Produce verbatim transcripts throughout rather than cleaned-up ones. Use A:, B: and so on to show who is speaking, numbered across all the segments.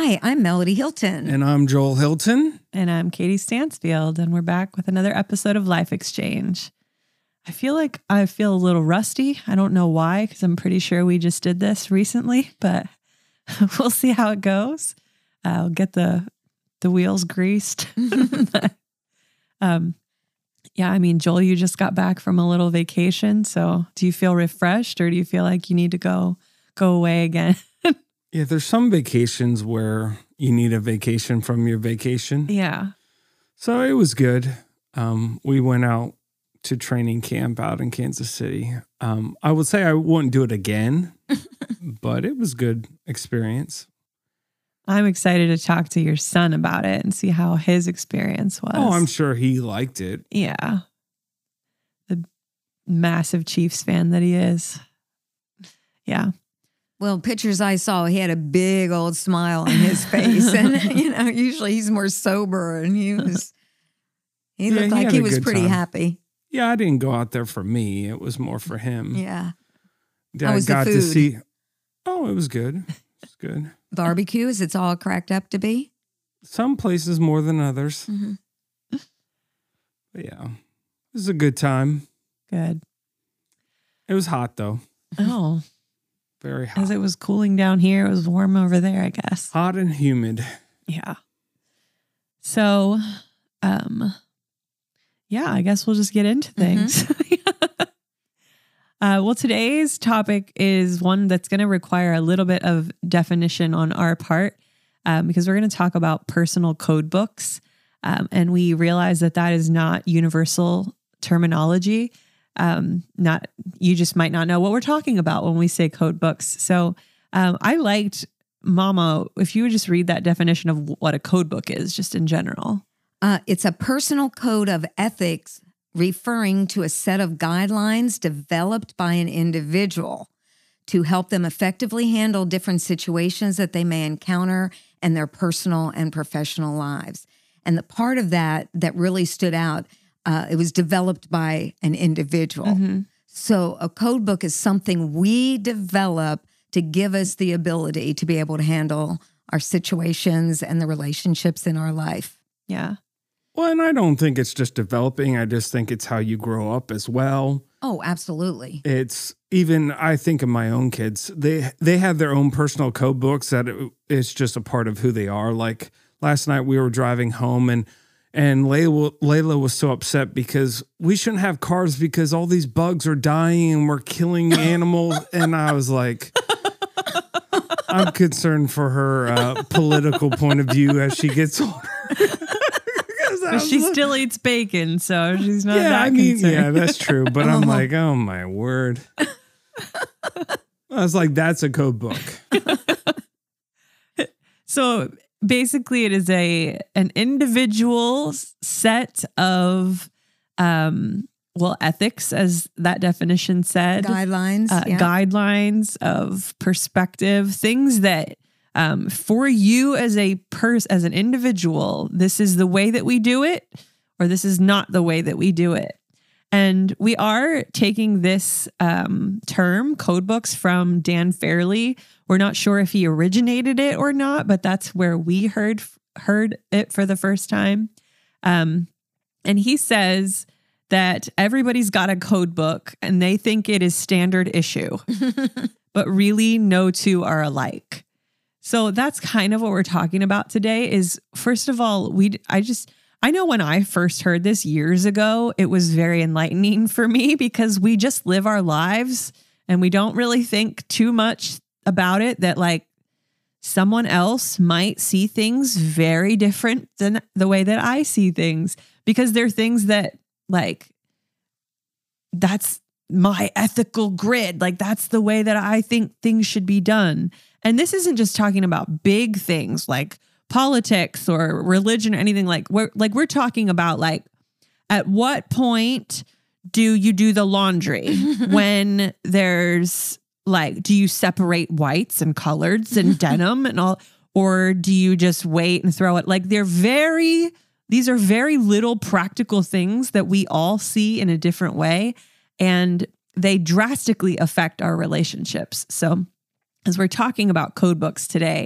A: Hi, I'm Melody Hilton.
B: And I'm Joel Hilton.
C: And I'm Katie Stansfield. And we're back with another episode of Life Exchange. I feel like I feel a little rusty. I don't know why, because I'm pretty sure we just did this recently, but we'll see how it goes. I'll get the the wheels greased. um, yeah, I mean, Joel, you just got back from a little vacation. So do you feel refreshed, or do you feel like you need to go go away again?
B: Yeah, there's some vacations where you need a vacation from your vacation.
C: Yeah.
B: So it was good. Um, we went out to training camp out in Kansas City. Um, I would say I wouldn't do it again, but it was good experience.
C: I'm excited to talk to your son about it and see how his experience was.
B: Oh, I'm sure he liked it.
C: Yeah. The massive Chiefs fan that he is. Yeah.
A: Well, pictures I saw, he had a big old smile on his face. And, you know, usually he's more sober, and he was, he
B: Yeah,
A: looked
B: he
A: like
B: had
A: he
B: a
A: was
B: good
A: pretty
B: time.
A: happy.
B: Yeah, I didn't go out there for me. It was more for him.
A: Yeah.
B: Dad
A: How was the
B: got to
A: food?
B: see. Oh, it was good. It was good.
A: Barbecue, as it's all cracked up to be.
B: Some places more than others.
A: Mm-hmm.
B: But yeah, it was a good time.
C: Good.
B: It was hot though.
C: Oh,
B: Very hot.
C: as it was cooling down here, it was warm over there, I guess.
B: Hot and humid.
C: Yeah. So, um, yeah, I guess we'll just get into things. uh, well, today's topic is one that's going to require a little bit of definition on our part, um, because we're going to talk about personal code books. Um, and we realize that that is not universal terminology. Um, not, you just might not know what we're talking about when we say code books. So, um, I liked, Mama, if you would just read that definition of what a code book is, just in general.
A: Uh, it's a personal code of ethics referring to a set of guidelines developed by an individual to help them effectively handle different situations that they may encounter in their personal and professional lives. And the part of that that really stood out, uh, it was developed by an individual.
C: Mm-hmm.
A: So a code book is something we develop to give us the ability to be able to handle our situations and the relationships in our life.
C: Yeah.
B: Well, and I don't think it's just developing. I just think it's how you grow up as well.
A: Oh, absolutely.
B: It's even, I think of my own kids, they they have their own personal code books that it, it's just a part of who they are. Like last night we were driving home and and Layla, Layla was so upset because we shouldn't have cars because all these bugs are dying and we're killing animals. And I was like, I'm concerned for her uh, political point of view as she gets older.
C: But she still eats bacon, so she's not
B: yeah,
C: that
B: I mean,
C: concerned.
B: yeah, that's true. But I'm like, oh my word. I was like, that's a code book.
C: So basically it is a an individual set of um well ethics, as that definition said.
A: Guidelines.
C: Uh,
A: yeah.
C: guidelines of perspective, things that um, for you as a person, as an individual, this is the way that we do it, or this is not the way that we do it. And we are taking this um, term, code books, from Dan Fairley. We're not sure if he originated it or not, but that's where we heard heard it for the first time. Um, and he says that everybody's got a code book and they think it is standard issue, but really no two are alike. So that's kind of what we're talking about today is, first of all, we, I just, I know when I first heard this years ago, it was very enlightening for me because we just live our lives and we don't really think too much about it, that like someone else might see things very different than the way that I see things, because they're things that like, that's my ethical grid. Like that's the way that I think things should be done. And this isn't just talking about big things like politics or religion or anything. Like we're like, we're talking about like, at what point do you do the laundry when there's like, do you separate whites and coloreds and denim and all, or do you just wait and throw it? Like they're very, these are very little practical things that we all see in a different way. And they drastically affect our relationships. So as we're talking about code books today,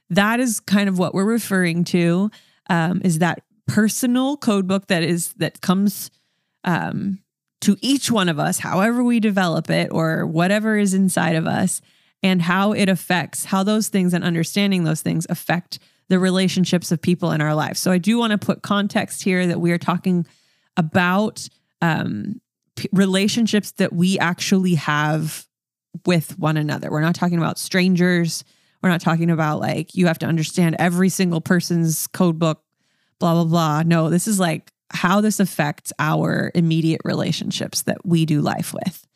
C: that is kind of what we're referring to, um, is that personal code book that is, that comes um, to each one of us, however we develop it or whatever is inside of us, and how it affects, how those things and understanding those things affect the relationships of people in our lives. So I do want to put context here that we are talking about um, p- relationships that we actually have with one another. We're not talking about strangers. We're not talking about like, you have to understand every single person's code book, blah, blah, blah. No, this is like how this affects our immediate relationships that we do life with.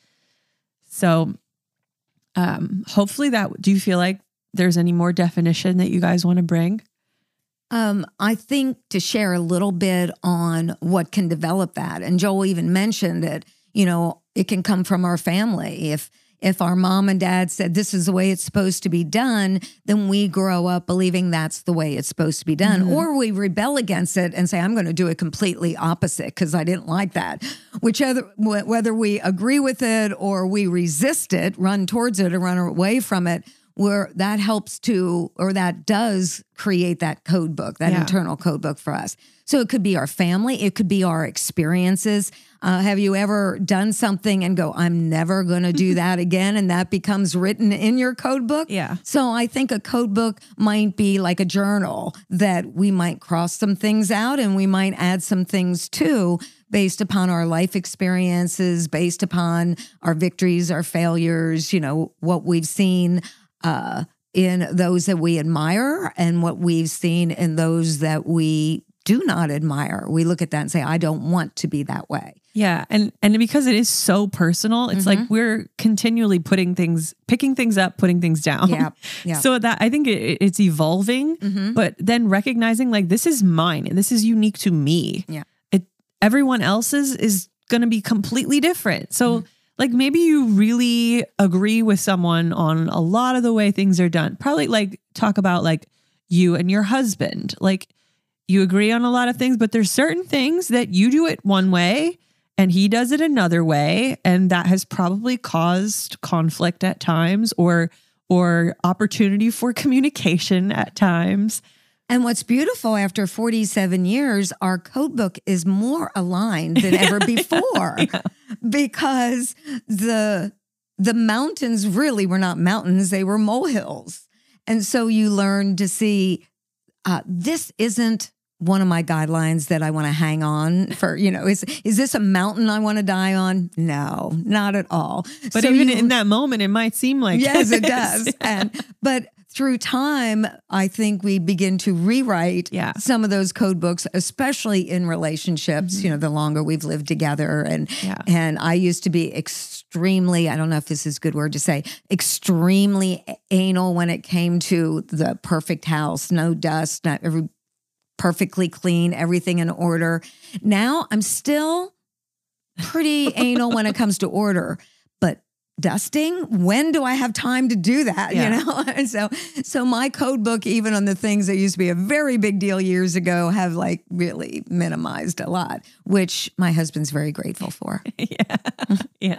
C: So um, hopefully that, do you feel like there's any more definition that you guys want to bring?
A: Um, I think to share a little bit on what can develop that. And Joel even mentioned that, you know, it can come from our family. If if our mom and dad said this is the way it's supposed to be done, then we grow up believing that's the way it's supposed to be done. Mm-hmm. Or we rebel against it and say, I'm going to do it completely opposite because I didn't like that. Whichever, whether we agree with it or we resist it, run towards it or run away from it, where that helps to, or that does create that code book, that yeah. internal code book for us. So it could be our family. It could be our experiences. Uh, have you ever done something and go, I'm never going to do that again? And that becomes written in your code book.
C: Yeah.
A: So I think a code book might be like a journal that we might cross some things out and we might add some things to based upon our life experiences, based upon our victories, our failures, you know, what we've seen uh, in those that we admire and what we've seen in those that we do not admire. We look at that and say, I don't want to be that way.
C: Yeah. And and because it is so personal, it's mm-hmm. like we're continually putting things, picking things up, putting things down.
A: Yeah. Yeah.
C: So that I think it, it's evolving, mm-hmm. but then recognizing like, this is mine and this is unique to me.
A: Yeah.
C: It, everyone else's is going to be completely different. So mm-hmm. like maybe you really agree with someone on a lot of the way things are done. Probably like talk about like you and your husband, like you agree on a lot of things, but there's certain things that you do it one way and he does it another way. And that has probably caused conflict at times or, or opportunity for communication at times.
A: And what's beautiful, after forty-seven years, our code book is more aligned than ever before yeah. because the, the mountains really were not mountains, they were molehills. And so you learn to see, uh, this isn't one of my guidelines that I want to hang on for, you know, is, is this a mountain I want to die on? No, not at all.
C: But
A: so
C: even
A: you,
C: in that moment, it might seem like
A: yes, it does. Yeah. And, but through time, I think we begin to rewrite
C: yeah.
A: some of those code books, especially in relationships, mm-hmm. you know, the longer we've lived together. And,
C: yeah.
A: and I used to be extremely, I don't know if this is a good word to say, extremely anal when it came to the perfect house, no dust, not every perfectly clean, everything in order. Now I'm still pretty anal when it comes to order, but dusting, when do I have time to do that? Yeah. You know, and so so my code book, even on the things that used to be a very big deal years ago, have like really minimized a lot, which my husband's very grateful for.
C: yeah,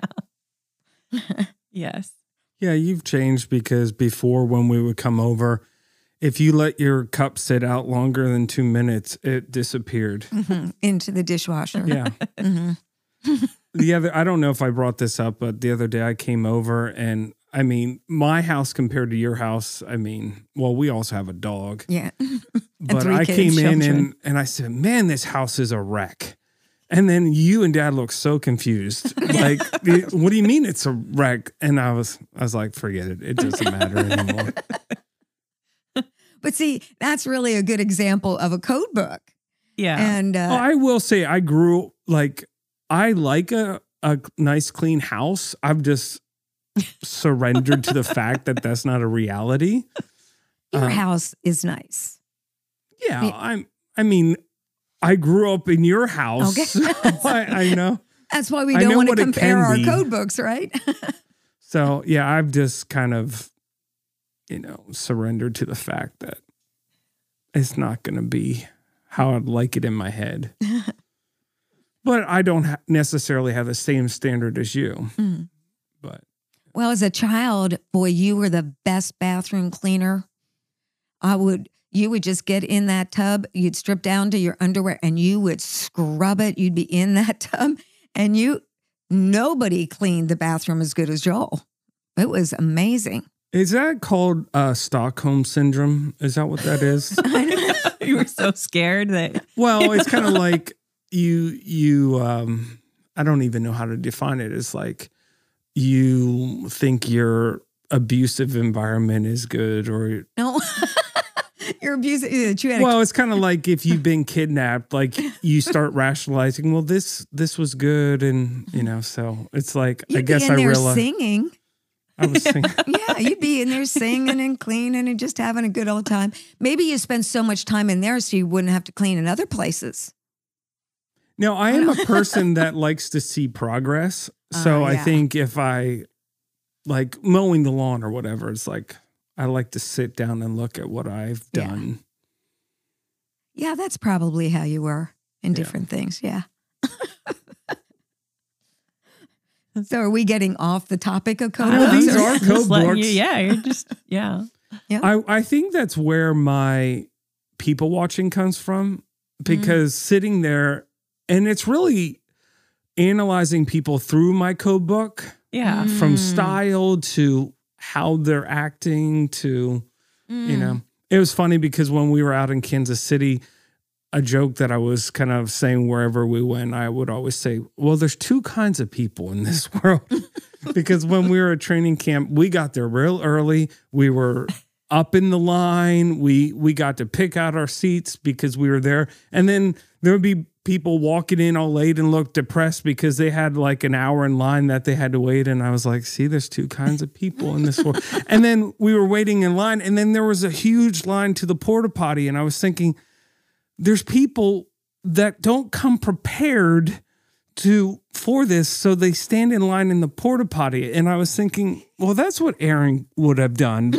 C: yeah, yes,
B: yeah. You've changed because before, when we would come over, if you let your cup sit out longer than two minutes, it disappeared.
A: Mm-hmm. Into the dishwasher.
B: Yeah. mm-hmm. The other, I don't know if I brought this up, but the other day I came over and I mean, my house compared to your house, I mean, well, we also have a dog.
A: Yeah.
B: But I came in and, and I said, man, this house is a wreck. And then you and Dad looked so confused. Like, what do you mean it's a wreck? And I was, I was like, forget it. It doesn't matter anymore.
A: But see, that's really a good example of a code book.
C: Yeah.
A: And uh,
B: well, I will say I grew, like, I like a, a nice, clean house. I've just surrendered to the fact that that's not a reality.
A: Your
B: uh,
A: house is nice.
B: Yeah. It, I'm, I mean, I grew up in your house.
A: Okay.
B: I, I know.
A: That's why we don't want to compare our code books, right?
B: So, yeah, I've just kind of, you know, surrendered to the fact that it's not going to be how I'd like it in my head. But I don't ha- necessarily have the same standard as you. Mm. But
A: well, as a child, boy, you were the best bathroom cleaner. I would, you would just get in that tub, you'd strip down to your underwear and you would scrub it. You'd be in that tub and you, nobody cleaned the bathroom as good as Joel. It was amazing.
B: Is that called uh, Stockholm Syndrome? Is that what that is?
C: You were so scared that.
B: Well, it's kind of like you, you, um, I don't even know how to define it. It's like you think your abusive environment is good or.
A: No, you're abusive. You had
B: well, it's kind of like if you've been kidnapped, like you start rationalizing, well, this, this was good. And, you know, so it's like,
A: You'd
B: I guess
A: be in
B: I
A: there
B: realized.
A: singing.
B: I was singing.
A: Yeah, you'd be in there singing and cleaning and just having a good old time. Maybe you spend so much time in there so you wouldn't have to clean in other places.
B: Now, I am a person that likes to see progress. So
A: Uh,
B: I
A: yeah.
B: think if I like mowing the lawn or whatever, it's like I like to sit down and look at what I've
A: Yeah.
B: done.
A: Yeah, that's probably how you were in different things. Yeah. So are we getting off the topic of code
B: Well,
A: books?
B: these
A: or-
B: are
C: Just
B: code
C: letting
B: books.
C: you- yeah, you're just, yeah.
B: I, I think that's where my people watching comes from because sitting there and it's really analyzing people through my code book
C: Yeah.
B: from
A: Mm.
B: style to how they're acting to, you know, it was funny because when we were out in Kansas City, a joke that I was kind of saying wherever we went, I would always say, well, there's two kinds of people in this world. Because when we were at training camp, we got there real early. We were up in the line. We we got to pick out our seats because we were there. And then there would be people walking in all late and look depressed because they had like an hour in line that they had to wait. And I was like, see, there's two kinds of people in this world. And then we were waiting in line and then there was a huge line to the porta potty. And I was thinking, there's people that don't come prepared to for this, so they stand in line in the porta potty. And I was thinking, well, that's what Aaron would have done.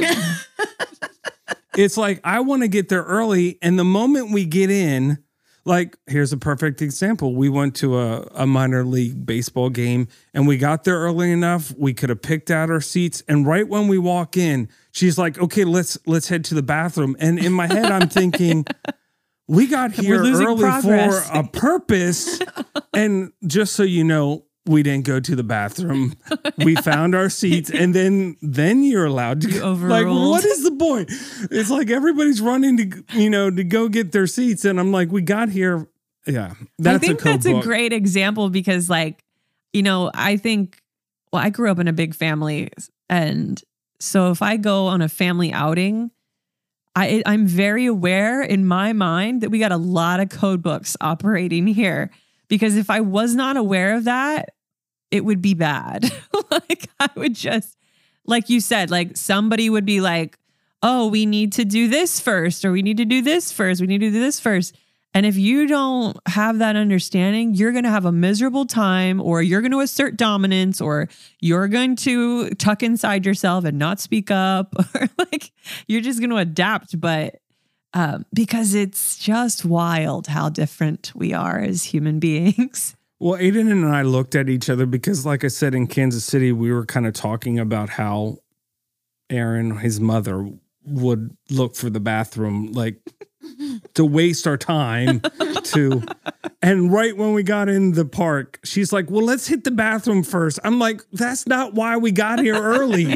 B: It's like I want to get there early, and the moment we get in, like here's a perfect example. We went to a, a minor league baseball game, and we got there early enough. We could have picked out our seats, and right when we walk in, she's like, "Okay, let's let's head to the bathroom." And in my head, I'm thinking, we got here
C: losing
B: early
C: progress.
B: for a purpose. And just so you know, we didn't go to the bathroom. We found our seats and then then you're allowed to
C: You
B: go. Like,
C: overruled.
B: what is the point? It's like everybody's running to, you know, to go get their seats. And I'm like, we got here. Yeah. That's
C: I think
B: a code
C: that's
B: book.
C: a great example because, like, you know, I think, well, I grew up in a big family. And so if I go on a family outing, I, I'm very aware in my mind that we got a lot of code books operating here. Because if I was not aware of that, it would be bad. Like I would just, like you said, like somebody would be like, oh, we need to do this first, or we need to do this first. We need to do this first. And if you don't have that understanding, you're going to have a miserable time, or you're going to assert dominance, or you're going to tuck inside yourself and not speak up, or like you're just going to adapt. But um, because it's just wild how different we are as human beings.
B: Well, Aiden and I looked at each other because, like I said, in Kansas City, we were kind of talking about how Aaron, his mother, would look for the bathroom, like to waste our time to. And right when we got in the park, she's like, well, let's hit the bathroom first. I'm like, that's not why we got here early.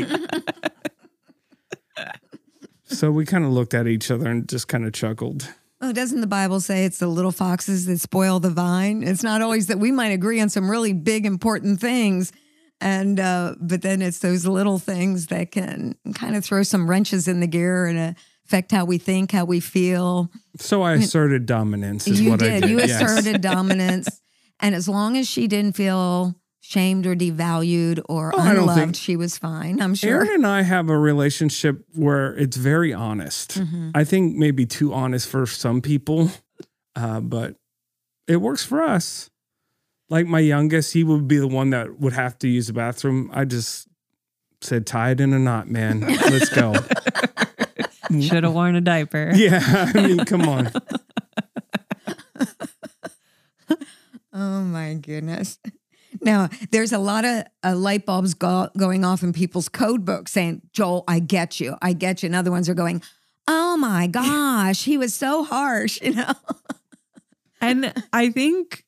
B: So we kind of looked at each other and just kind of chuckled.
A: Oh, doesn't the Bible say it's the little foxes that spoil the vine? It's not always that we might agree on some really big, important things. And, uh, but then it's those little things that can kind of throw some wrenches in the gear and affect how we think, how we feel.
B: So I asserted dominance is
A: You
B: what
A: did.
B: I did.
A: You
B: yes.
A: asserted dominance. And as long as she didn't feel shamed or devalued or
B: Oh, I don't
A: unloved,
B: think-
A: she was fine, I'm sure.
B: Aaron and I have a relationship where it's very honest.
A: Mm-hmm.
B: I think maybe too honest for some people, uh, but it works for us. Like my youngest, he would be the one that would have to use the bathroom. I just said, tie it in a knot, man. Let's go.
C: Should have worn a diaper.
B: Yeah, I mean, come on.
A: Oh my goodness. Now, there's a lot of uh, light bulbs go- going off in people's code books saying, Joel, I get you. I get you. And other ones are going, oh my gosh, he was so harsh, you know?
C: And I think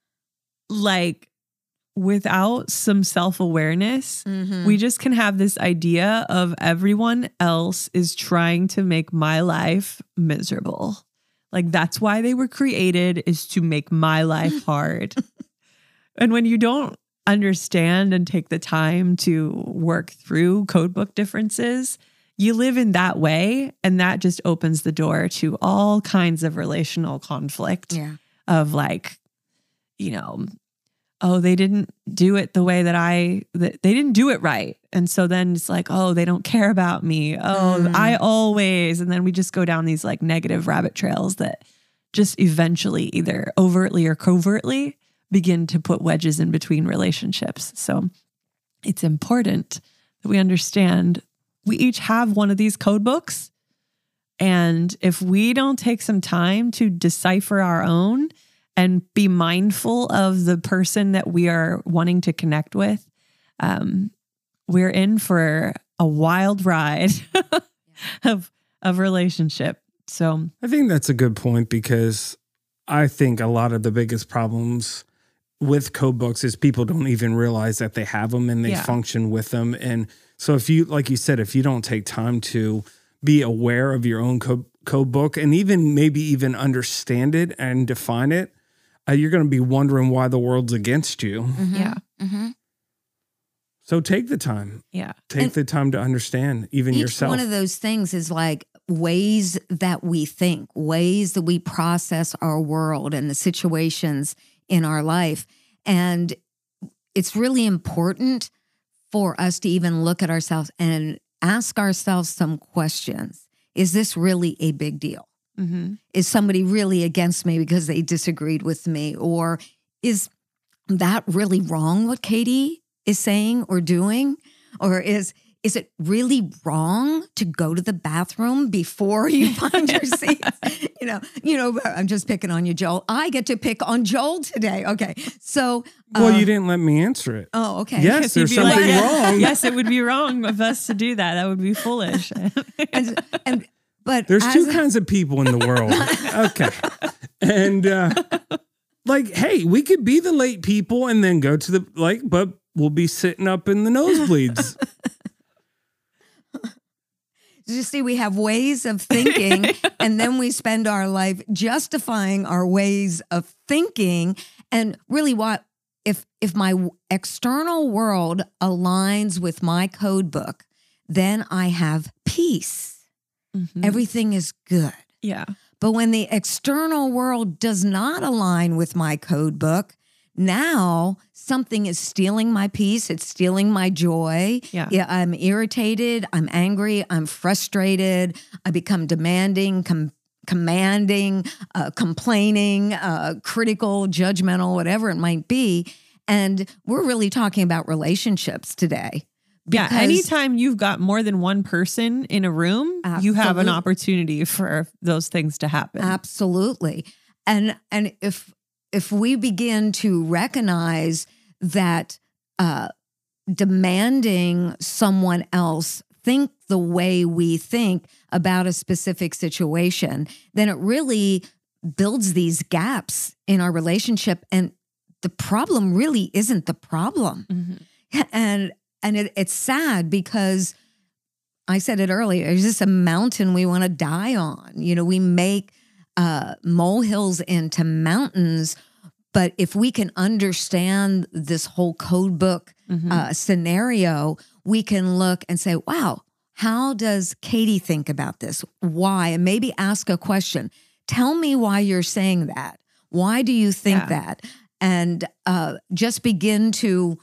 C: like without some self-awareness,
A: Mhm.
C: we just can have this idea of everyone else is trying to make my life miserable. Like that's why they were created, is to make my life hard. And when you don't understand and take the time to work through codebook differences, you live in that way. And that just opens the door to all kinds of relational conflict
A: Yeah.
C: of like, you know, oh, they didn't do it the way that I, that they didn't do it right. And so then it's like, oh, they don't care about me. Oh,
A: Mm.
C: I always, and then we just go down these like negative rabbit trails that just eventually either overtly or covertly begin to put wedges in between relationships. So it's important that we understand we each have one of these code books. And if we don't take some time to decipher our own and be mindful of the person that we are wanting to connect with, um, we're in for a wild ride of, of relationship. So
B: I think that's a good point, because I think a lot of the biggest problems with code books is people don't even realize that they have them and they
C: Yeah.
B: function with them. And so if you, like you said, if you don't take time to be aware of your own code, code book and even maybe even understand it and define it, uh, you're going to be wondering why the world's against you.
A: Mhm.
C: yeah,
A: Mhm.
B: So take the time,
C: yeah,
B: take
A: And
B: the time to understand even
A: Each
B: yourself.
A: one of those things is like ways that we think, ways that we process our world and the situations in our life. And it's really important for us to even look at ourselves and ask ourselves some questions. Is this really a big deal?
C: mm-hmm.
A: Is somebody really against me because they disagreed with me? Or is that really wrong what Katie is saying or doing? Or is is it really wrong to go to the bathroom before you find your seats? You know, you know, I'm just picking on you, Joel. I get to pick on Joel today. Okay. So
B: well,
A: uh,
B: you didn't let me answer it.
A: Oh, okay.
B: Yes,
C: You'd
B: there's
C: be
B: something
C: like,
B: wrong.
C: Yes, it would be wrong of us to do that. That would be foolish.
A: And, and but
B: There's
A: as
B: two
A: a-
B: kinds of people in the world. Okay. And uh, like, hey, we could be the late people and then go to the, like, but we'll be sitting up in the nosebleeds.
A: You see, we have ways of thinking, and then we spend our life justifying our ways of thinking. And really, what if if my w- external world aligns with my code book, then I have peace.
C: Mhm.
A: Everything is good.
C: Yeah.
A: But when the external world does not align with my code book, now something is stealing my peace. It's stealing my joy.
C: Yeah.
A: Yeah, I'm irritated. I'm angry. I'm frustrated. I become demanding, com- commanding, uh, complaining, uh, critical, judgmental, whatever it might be. And we're really talking about relationships today.
C: Yeah.
A: Because-
C: Anytime you've got more than one person in a room, you have an
A: Absolutely.
C: opportunity for those things to happen.
A: Absolutely. And and if if we begin to recognize that uh, demanding someone else think the way we think about a specific situation, then it really builds these gaps in our relationship. And the problem really isn't the problem.
C: Mhm.
A: And and it, it's sad because I said it earlier, it's just a mountain we want to die on. You know, we make uh, molehills into mountains. But if we can understand this whole code book
C: Mhm.
A: uh, scenario, we can look and say, wow, how does Katie think about this? Why? And maybe ask a question. Tell me why you're saying that. Why do you think
C: Yeah.
A: that? And uh, just begin to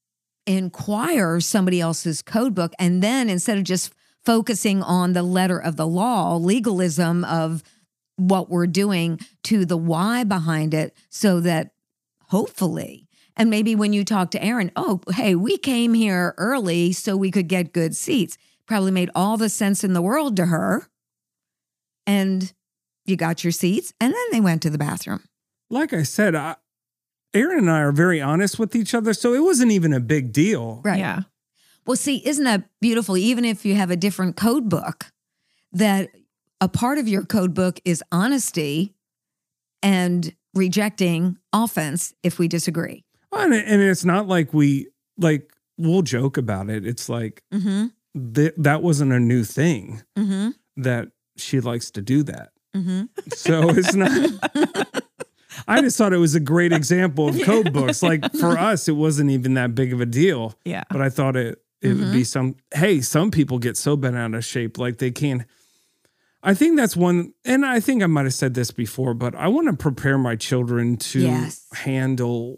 A: inquire somebody else's code book. And then instead of just focusing on the letter of the law, legalism of what we're doing, to the why behind it, so that hopefully, and maybe when you talk to Erin, oh, hey, we came here early so we could get good seats. Probably made all the sense in the world to her. And you got your seats, and then they went to the bathroom.
B: Like I said, I, Erin and I are very honest with each other, so it wasn't even a big deal.
A: Right.
C: Yeah.
A: Well, see, isn't that beautiful? Even if you have a different code book, that a part of your code book is honesty and rejecting offense if we disagree.
B: Well, and, and it's not like we, like, we'll joke about it. It's like,
A: Mm-hmm.
B: th- that wasn't a new thing
A: Mm-hmm.
B: that she likes to do that.
A: Mm-hmm.
B: So it's not, I just thought it was a great example of code books. Like for us, it wasn't even that big of a deal,
C: Yeah.
B: but I thought it, it
A: Mm-hmm.
B: would be some, hey, some people get so bent out of shape, like they can't. I think that's one, and I think I might have said this before, but I want to prepare my children to
A: Yes.
B: handle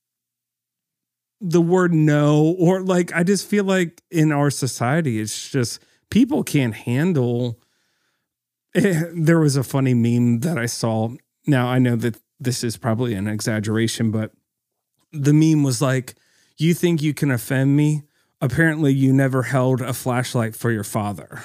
B: the word no, or like, I just feel like in our society, it's just people can't handle. Eh, there was a funny meme that I saw. Now I know that this is probably an exaggeration, but the meme was like, you think you can offend me? Apparently you never held a flashlight for your father.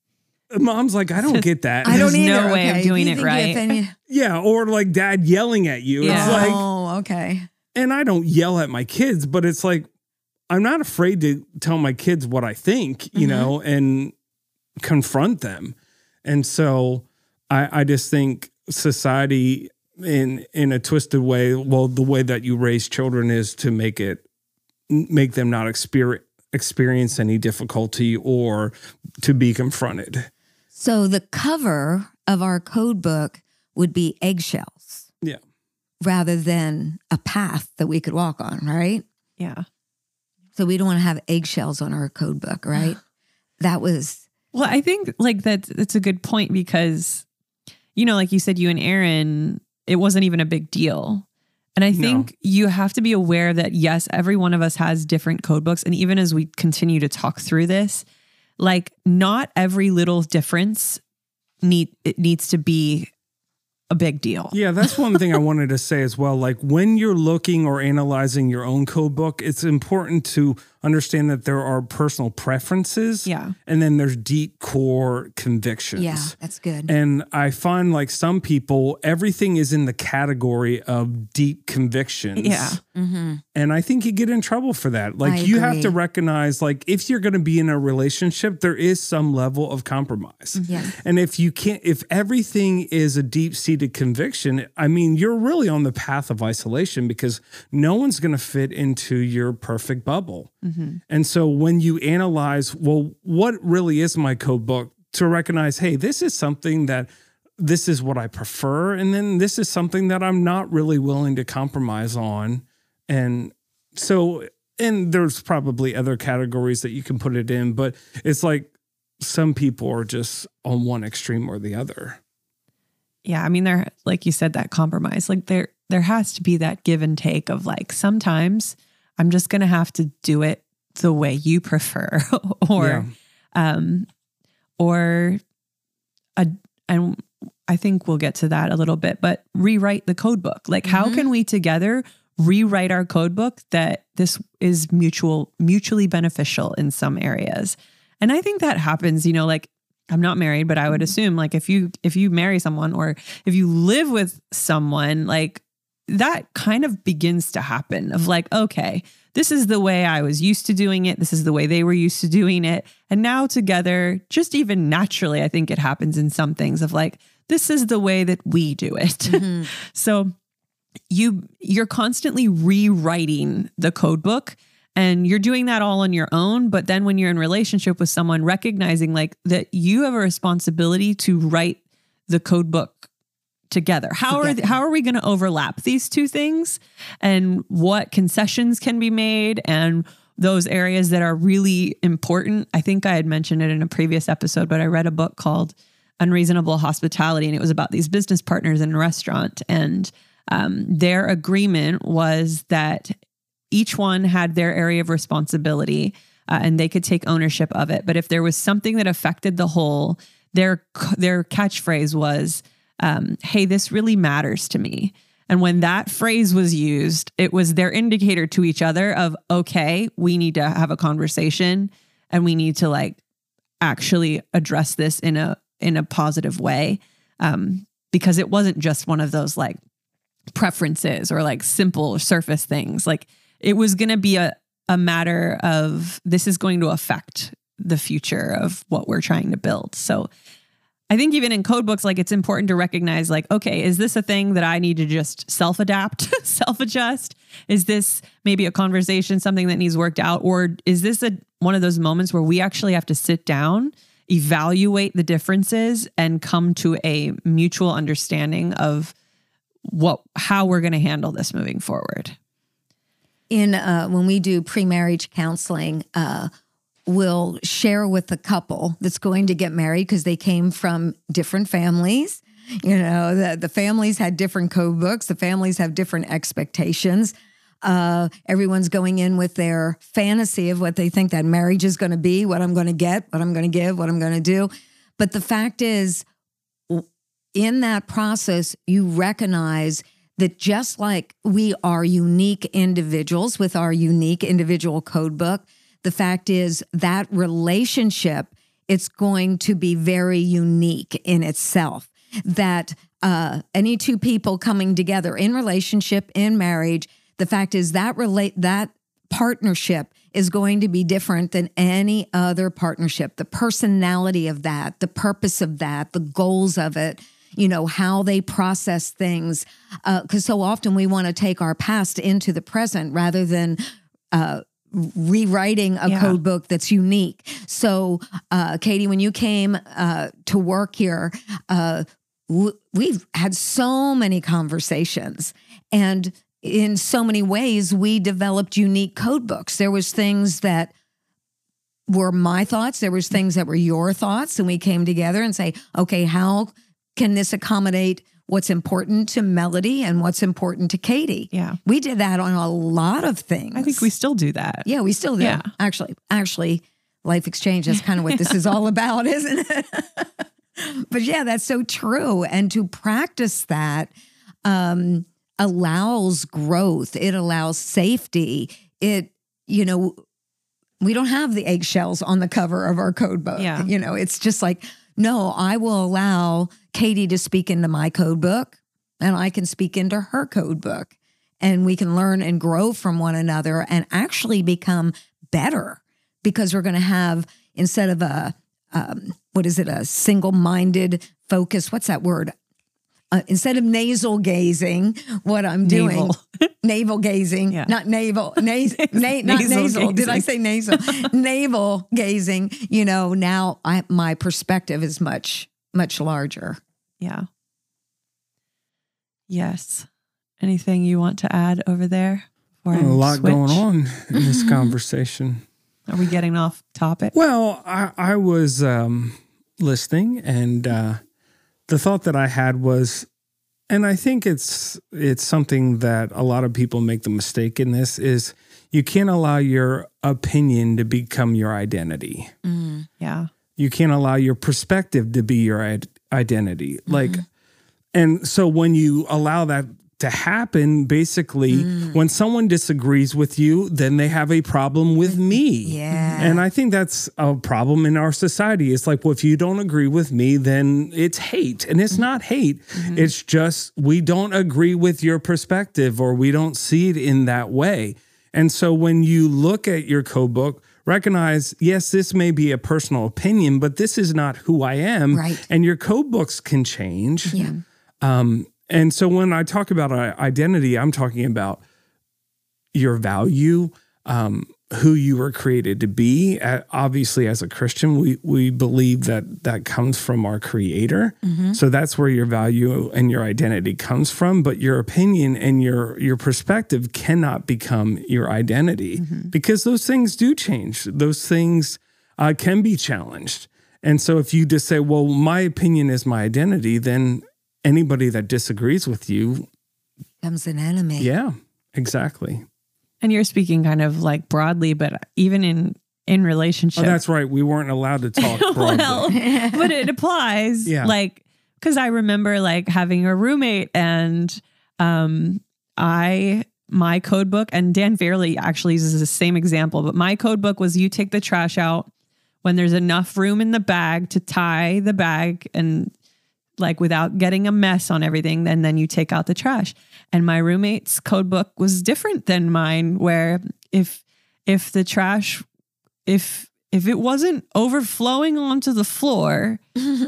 B: Mom's like, I don't get that.
A: I don't
C: There's
A: either.
C: no way of
A: Okay,
C: doing
A: you
C: it
A: think you
C: right.
A: offend you-
B: Yeah, or like dad yelling at you.
C: Yeah.
B: It's like,
A: oh, okay.
B: and I don't yell at my kids, but it's like, I'm not afraid to tell my kids what I think, you
A: Mhm.
B: know, and confront them. And so I, I just think society in, in a twisted way, well, the way that you raise children is to make it, make them not experience, experience any difficulty or to be confronted.
A: So the cover of our code book would be eggshells.
B: Yeah.
A: Rather than a path that we could walk on, right?
C: Yeah.
A: So we don't want to have eggshells on our code book, right? That was
C: Well, I think like that's that's a good point because, you know, like you said, you and Aaron, it wasn't even a big deal. And I think
B: No.
C: you have to be aware that, yes, every one of us has different code books. And even as we continue to talk through this, like not every little difference need it needs to be a big deal.
B: Yeah, that's one thing I wanted to say as well. Like when you're looking or analyzing your own code book, it's important to understand that there are personal preferences.
C: Yeah.
B: And then there's deep core convictions.
A: yeah, that's good.
B: And I find like some people, everything is in the category of deep convictions.
C: Yeah.
A: Mm-hmm.
B: And I think you get in trouble for that. Like
A: I
B: you have to
A: agree.
B: recognize, like, if you're going to be in a relationship, there is some level of compromise.
A: Yes.
B: And if you can't, if everything is a deep seated conviction, I mean, you're really on the path of isolation because no one's going to fit into your perfect bubble.
C: Mm-hmm.
B: And so when you analyze, well, what really is my code book, to recognize, hey, this is something that this is what I prefer. And then this is something that I'm not really willing to compromise on. And so, and there's probably other categories that you can put it in, but it's like some people are just on one extreme or the other.
C: Yeah, I mean, there, like you said, that compromise, like there, there has to be that give and take of like, sometimes I'm just going to have to do it the way you prefer or,
B: Yeah.
C: um, or, a, and I think we'll get to that a little bit, but rewrite the code book. Like how
A: Mhm.
C: can we together rewrite our code book that this is mutual, mutually beneficial in some areas? And I think that happens, you know, like I'm not married, but I would assume like if you, if you marry someone or if you live with someone, like that kind of begins to happen of like, okay, this is the way I was used to doing it. This is the way they were used to doing it. And now together, just even naturally, I think it happens in some things of like, this is the way that we do it.
A: Mhm.
C: So you, you're constantly rewriting the code book and you're doing that all on your own. But then when you're in relationship with someone, recognizing like that you have a responsibility to write the code book together. How are
A: Together.
C: how are we going to overlap these two things, and what concessions can be made, and those areas that are really important? I think I had mentioned it in a previous episode, but I read a book called Unreasonable Hospitality, and it was about these business partners in a restaurant, and um, their agreement was that each one had their area of responsibility, uh, and they could take ownership of it. But if there was something that affected the whole, their their catchphrase was, Um, hey, this really matters to me. And when that phrase was used, it was their indicator to each other of, okay, we need to have a conversation and we need to like actually address this in a, in a positive way. Um, because it wasn't just one of those like preferences or like simple surface things. Like it was going to be a, a matter of, this is going to affect the future of what we're trying to build. So I think even in code books, like it's important to recognize like, okay, is this a thing that I need to just self-adapt, self-adjust? Is this maybe a conversation, something that needs worked out? Or is this a one of those moments where we actually have to sit down, evaluate the differences, and come to a mutual understanding of what how we're going to handle this moving forward?
A: In uh, when we do pre-marriage counseling, uh, we'll share with the couple that's going to get married because they came from different families. You know, the, the families had different code books. The families have different expectations. Uh, everyone's going in with their fantasy of what they think that marriage is going to be, what I'm going to get, what I'm going to give, what I'm going to do. But the fact is, in that process, you recognize that just like we are unique individuals with our unique individual code book, the fact is that relationship, it's going to be very unique in itself. That uh, any two people coming together in relationship, in marriage, the fact is that relate that partnership is going to be different than any other partnership. The personality of that, the purpose of that, the goals of it, you know, how they process things. Because uh, so often we want to take our past into the present rather than uh, rewriting a
C: yeah.
A: code book that's unique. So, uh, Katie, when you came uh, to work here, uh, w- we've had so many conversations, and in so many ways, we developed unique code books. There was things that were my thoughts. There was things that were your thoughts, and we came together and say, okay, how can this accommodate what's important to Melody and what's important to Katie?
C: Yeah.
A: We did that on a lot of things.
C: I think we still do that.
A: Yeah, we still do.
C: Yeah.
A: Actually, actually, Life Exchange is kind of what this is all about, isn't it? But yeah, that's so true. And to practice that um, allows growth. It allows safety. It, you know, we don't have the eggshells on the cover of our code book.
C: Yeah.
A: You know, it's just like, no, I will allow Katie to speak into my code book, and I can speak into her code book, and we can learn and grow from one another and actually become better, because we're going to have, instead of a, um, what is it, a single-minded focus, what's that word? Uh, instead of nasal gazing, what I'm doing,
C: Navel,
A: navel gazing,
C: Yeah.
A: not navel, nas- na- not
C: Nasal
A: nasal. Did I
C: gazing.
A: say nasal? Navel gazing. You know, now I, my perspective is much, much larger.
C: Yeah. Yes. Anything you want to add over there?
B: A lot switch? going on in this conversation.
C: Are we getting off topic?
B: Well, I, I was um, listening, and uh, the thought that I had was, and I think it's it's something that a lot of people make the mistake in this, is you can't allow your opinion to become your identity.
C: Mm, yeah.
B: You can't allow your perspective to be your id- identity. Mm-hmm. Like, and so when you allow that to happen, basically, mm. when someone disagrees with you, then they have a problem with me.
A: Yeah.
B: And I think that's a problem in our society. It's like, well, if you don't agree with me, then it's hate. And it's not hate. Mm-hmm. It's just we don't agree with your perspective, or we don't see it in that way. And so when you look at your code book, recognize, yes, this may be a personal opinion, but this is not who I am.
A: Right.
B: And your code books can change.
A: Yeah.
B: Um, and so when I talk about identity, I'm talking about your value, um, who you were created to be. Uh, obviously, as a Christian, we we believe that that comes from our Creator. Mm-hmm. So that's where your value and your identity comes from. But your opinion and your your perspective cannot become your identity, mm-hmm. because those things do change. Those things uh, can be challenged. And so if you just say, well, my opinion is my identity, then anybody that disagrees with you
A: becomes an enemy.
B: Yeah, exactly.
C: And you're speaking kind of like broadly, but even in in relationship.
B: Oh, that's right. We weren't allowed to talk broadly.
C: Well, but it applies.
B: Yeah.
C: Like, because I remember like having a roommate, and um, I my code book, and Dan Fairley actually uses the same example, but my code book was you take the trash out when there's enough room in the bag to tie the bag and like without getting a mess on everything, and then you take out the trash. And my roommate's code book was different than mine, where if if the trash, if if it wasn't overflowing onto the floor,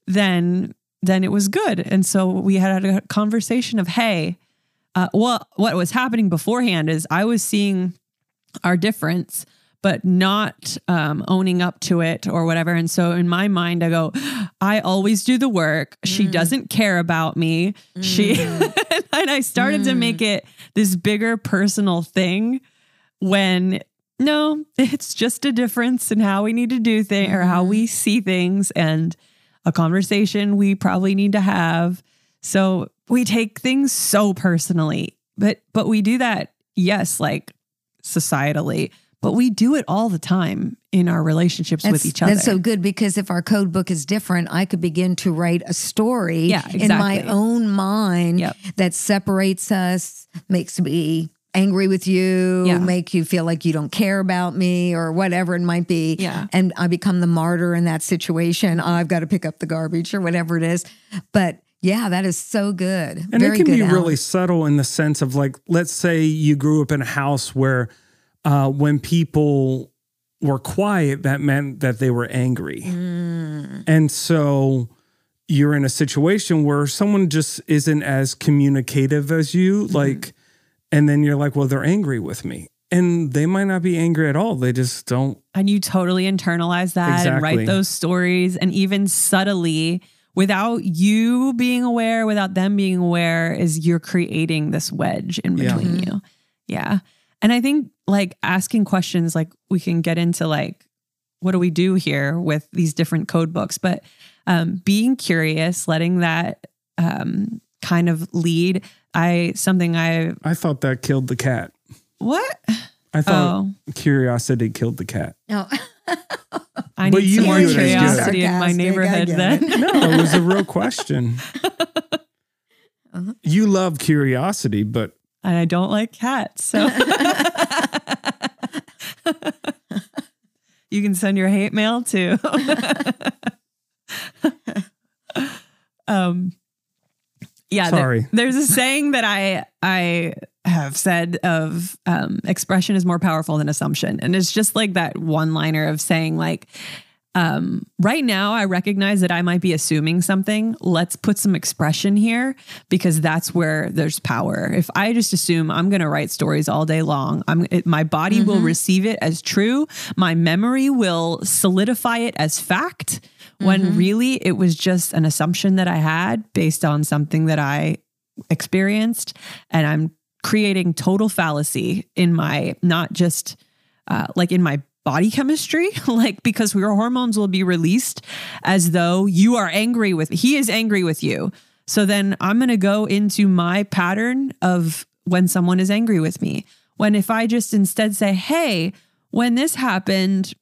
C: then then it was good. And so we had a conversation of, hey, uh, well, what was happening beforehand is I was seeing our difference, but not um, owning up to it or whatever. And so in my mind, I go, I always do the work. She
A: Mm.
C: doesn't care about me. She, and I started to make it this bigger personal thing when no, it's just a difference in how we need to do things or how we see things and a conversation we probably need to have. So we take things so personally, but, but we do that. Yes. Like societally, but we do it all the time in our relationships
A: That's,
C: with each other.
A: That's so good, because if our code book is different, I could begin to write a story
C: Yeah,
A: in my
C: exactly.
A: own mind
C: Yep.
A: that separates us, makes me angry with you,
C: Yeah.
A: make you feel like you don't care about me or whatever it might be.
C: Yeah.
A: And I become the martyr in that situation. I've got to pick up the garbage or whatever it is. But yeah, that is so good.
B: And
A: Very
B: it can
A: good,
B: be
A: Alan.
B: really subtle in the sense of like, let's say you grew up in a house where uh, when people were quiet, that meant that they were angry.
A: Mm.
B: And so you're in a situation where someone just isn't as communicative as you,
A: Mm-hmm.
B: like, and then you're like, well, they're angry with me. And they might not be angry at all. They just don't.
C: And you totally internalize that and
B: Exactly.
C: write those stories. And even subtly, without you being aware, without them being aware, is you're creating this wedge in
B: Yeah.
C: between you. Yeah. And I think like asking questions, like we can get into like, what do we do here with these different code books? But um, being curious, letting that um, kind of lead. I, something I,
B: I thought that killed the cat.
C: what?
B: I thought
C: Oh.
B: curiosity killed the cat.
A: No.
C: I
B: But
C: need
B: you
C: some more
B: viewed it as good.
C: curiosity in my
A: Sarcastic, I
C: neighborhood
A: get
C: then.
A: it.
B: No, it was a real question.
A: Uh-huh.
B: You love curiosity, but
C: And I don't like cats. So you can send your hate mail too. um, yeah, there-
B: Sorry.
C: there's a saying that I I have said of um, expression is more powerful than assumption, and it's just like that one liner of saying like. Um, right now, I recognize that I might be assuming something. Let's put some expression here because that's where there's power. If I just assume I'm going to write stories all day long, I'm it, my body will receive it as true. My memory will solidify it as fact when really it was just an assumption that I had based on something that I experienced. And I'm creating total fallacy in my, not just uh, like in my body chemistry, like because your hormones will be released as though you are angry with, he is angry with you. So then I'm going to go into my pattern of when someone is angry with me. When if I just instead say, hey, when this happened,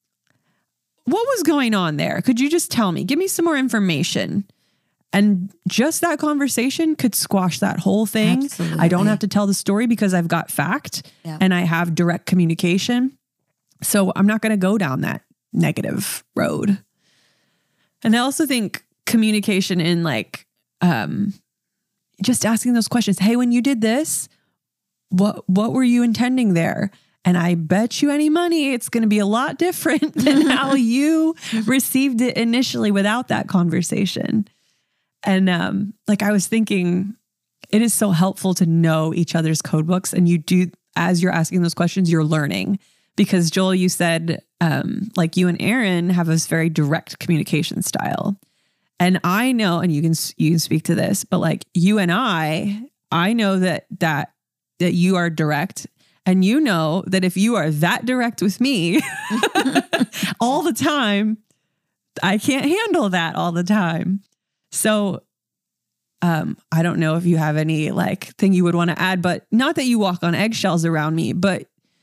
C: what was going on there? Could you just tell me, give me some more information? And just that conversation could squash that whole thing.
A: Absolutely.
C: I don't have to tell the story because I've got fact
A: Yeah.
C: and I have direct communication. So I'm not going to go down that negative road. And I also think communication in like, um, just asking those questions. Hey, when you did this, what, what were you intending there? And I bet you any money, it's going to be a lot different than how you received it initially without that conversation. And, um, like I was thinking, it is so helpful to know each other's code books. And you do, as you're asking those questions, you're learning. Because Joel, you said, um, like you and Aaron have this very direct communication style. And I know, and you can, you can speak to this, but like you and I, I know that, that, that you are direct, and you know that if you are that direct with me all the time, I can't handle that all the time. So, um, I don't know if you have any like thing you would want to add, but not that you walk on eggshells around me, but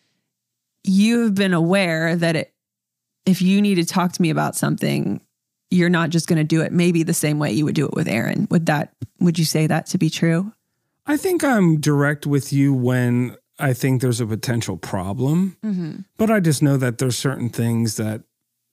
C: you've been aware that it, if you need to talk to me about something, you're not just going to do it maybe the same way you would do it with Aaron. Would that, would you say that to be true?
B: I think I'm direct with you when I think there's a potential problem,
C: Mm-hmm.
B: but I just know that there's certain things that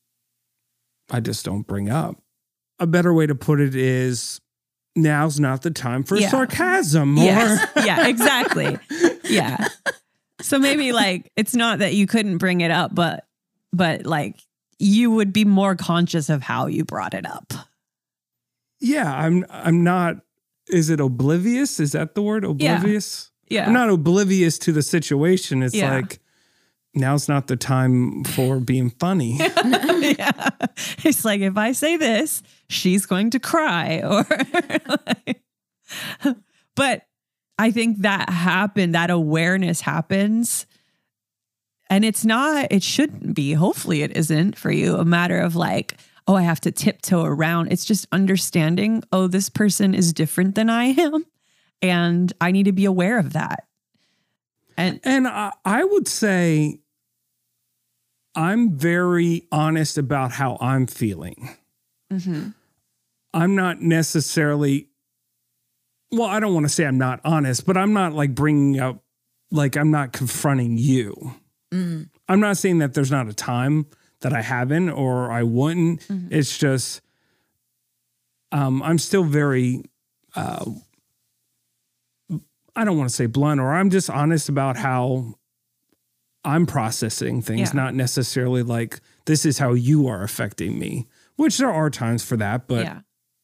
B: I just don't bring up. A better way to put it is now's not the time for
C: Yeah.
B: sarcasm. Or
C: Yes. Yeah, exactly. Yeah. So maybe like, it's not that you couldn't bring it up, but, but like you would be more conscious of how you brought it up.
B: Yeah, I'm I'm not, is it oblivious? Is that the word? Oblivious?
C: Yeah.
B: I'm not oblivious to the situation. It's
C: Yeah.
B: like, now's not the time for being funny.
C: Yeah. It's like, if I say this, she's going to cry. Or like, but I think that happened, that awareness happens. And it's not, it shouldn't be, hopefully it isn't for you, a matter of like, oh, I have to tiptoe around. It's just understanding, oh, this person is different than I am. And I need to be aware of that. And
B: And I, I would say I'm very honest about how I'm feeling.
C: mm-hmm.
B: I'm not necessarily, well, I don't want to say I'm not honest, but I'm not like bringing up, like I'm not confronting you.
A: Mm.
B: I'm not saying that there's not a time that I haven't or I wouldn't.
C: Mm-hmm.
B: It's just, um, I'm still very, uh, I don't want to say blunt, or I'm just honest about how I'm processing things,
C: Yeah.
B: not necessarily like this is how you are affecting me, which there are times for that, but
C: yeah.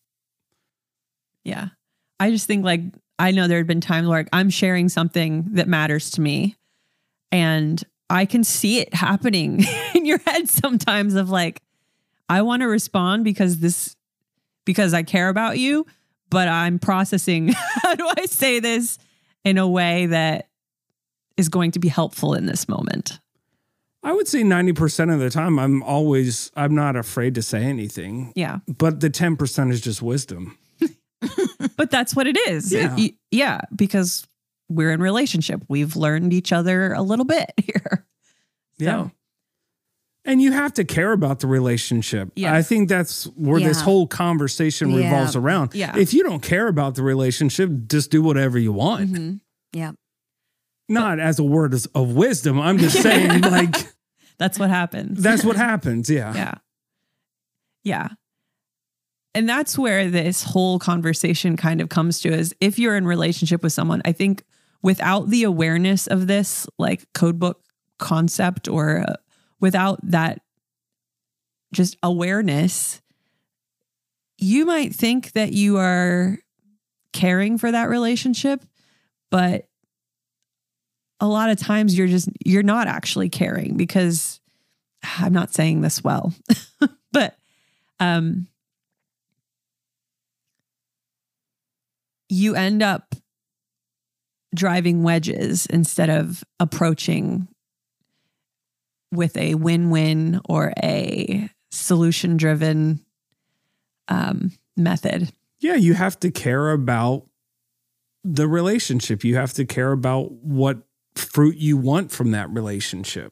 C: Yeah. I just think like, I know there had been times where like, I'm sharing something that matters to me and I can see it happening in your head sometimes of like, I want to respond because this, because I care about you, but I'm processing, how do I say this in a way that is going to be helpful in this moment?
B: I would say ninety percent of the time I'm always, I'm not afraid to say anything,
C: Yeah.
B: but the ten percent is just wisdom.
C: But that's what it is.
B: Yeah.
C: It- yeah. Because we're in relationship. We've learned each other a little bit here.
B: Yeah.
C: So,
B: And you have to care about the relationship.
C: Yes.
B: I think that's where this
A: Yeah.
B: whole conversation
A: Yeah.
B: revolves around.
C: Yeah.
B: If you don't care about the relationship, just do whatever you want.
C: mhm.
A: Yeah.
B: Not as a word of of wisdom. I'm just saying, like,
C: That's what happens.
B: that's what happens. Yeah.
C: Yeah. Yeah. And that's where this whole conversation kind of comes to, is if you're in relationship with someone, I think without the awareness of this like code book concept, or uh, without that just awareness, you might think that you are caring for that relationship, but a lot of times you're just, you're not actually caring, because I'm not saying this well, but, um, you end up driving wedges instead of approaching with a win-win or a solution-driven um, method.
B: Yeah. You have to care about the relationship. You have to care about what fruit you want from that relationship.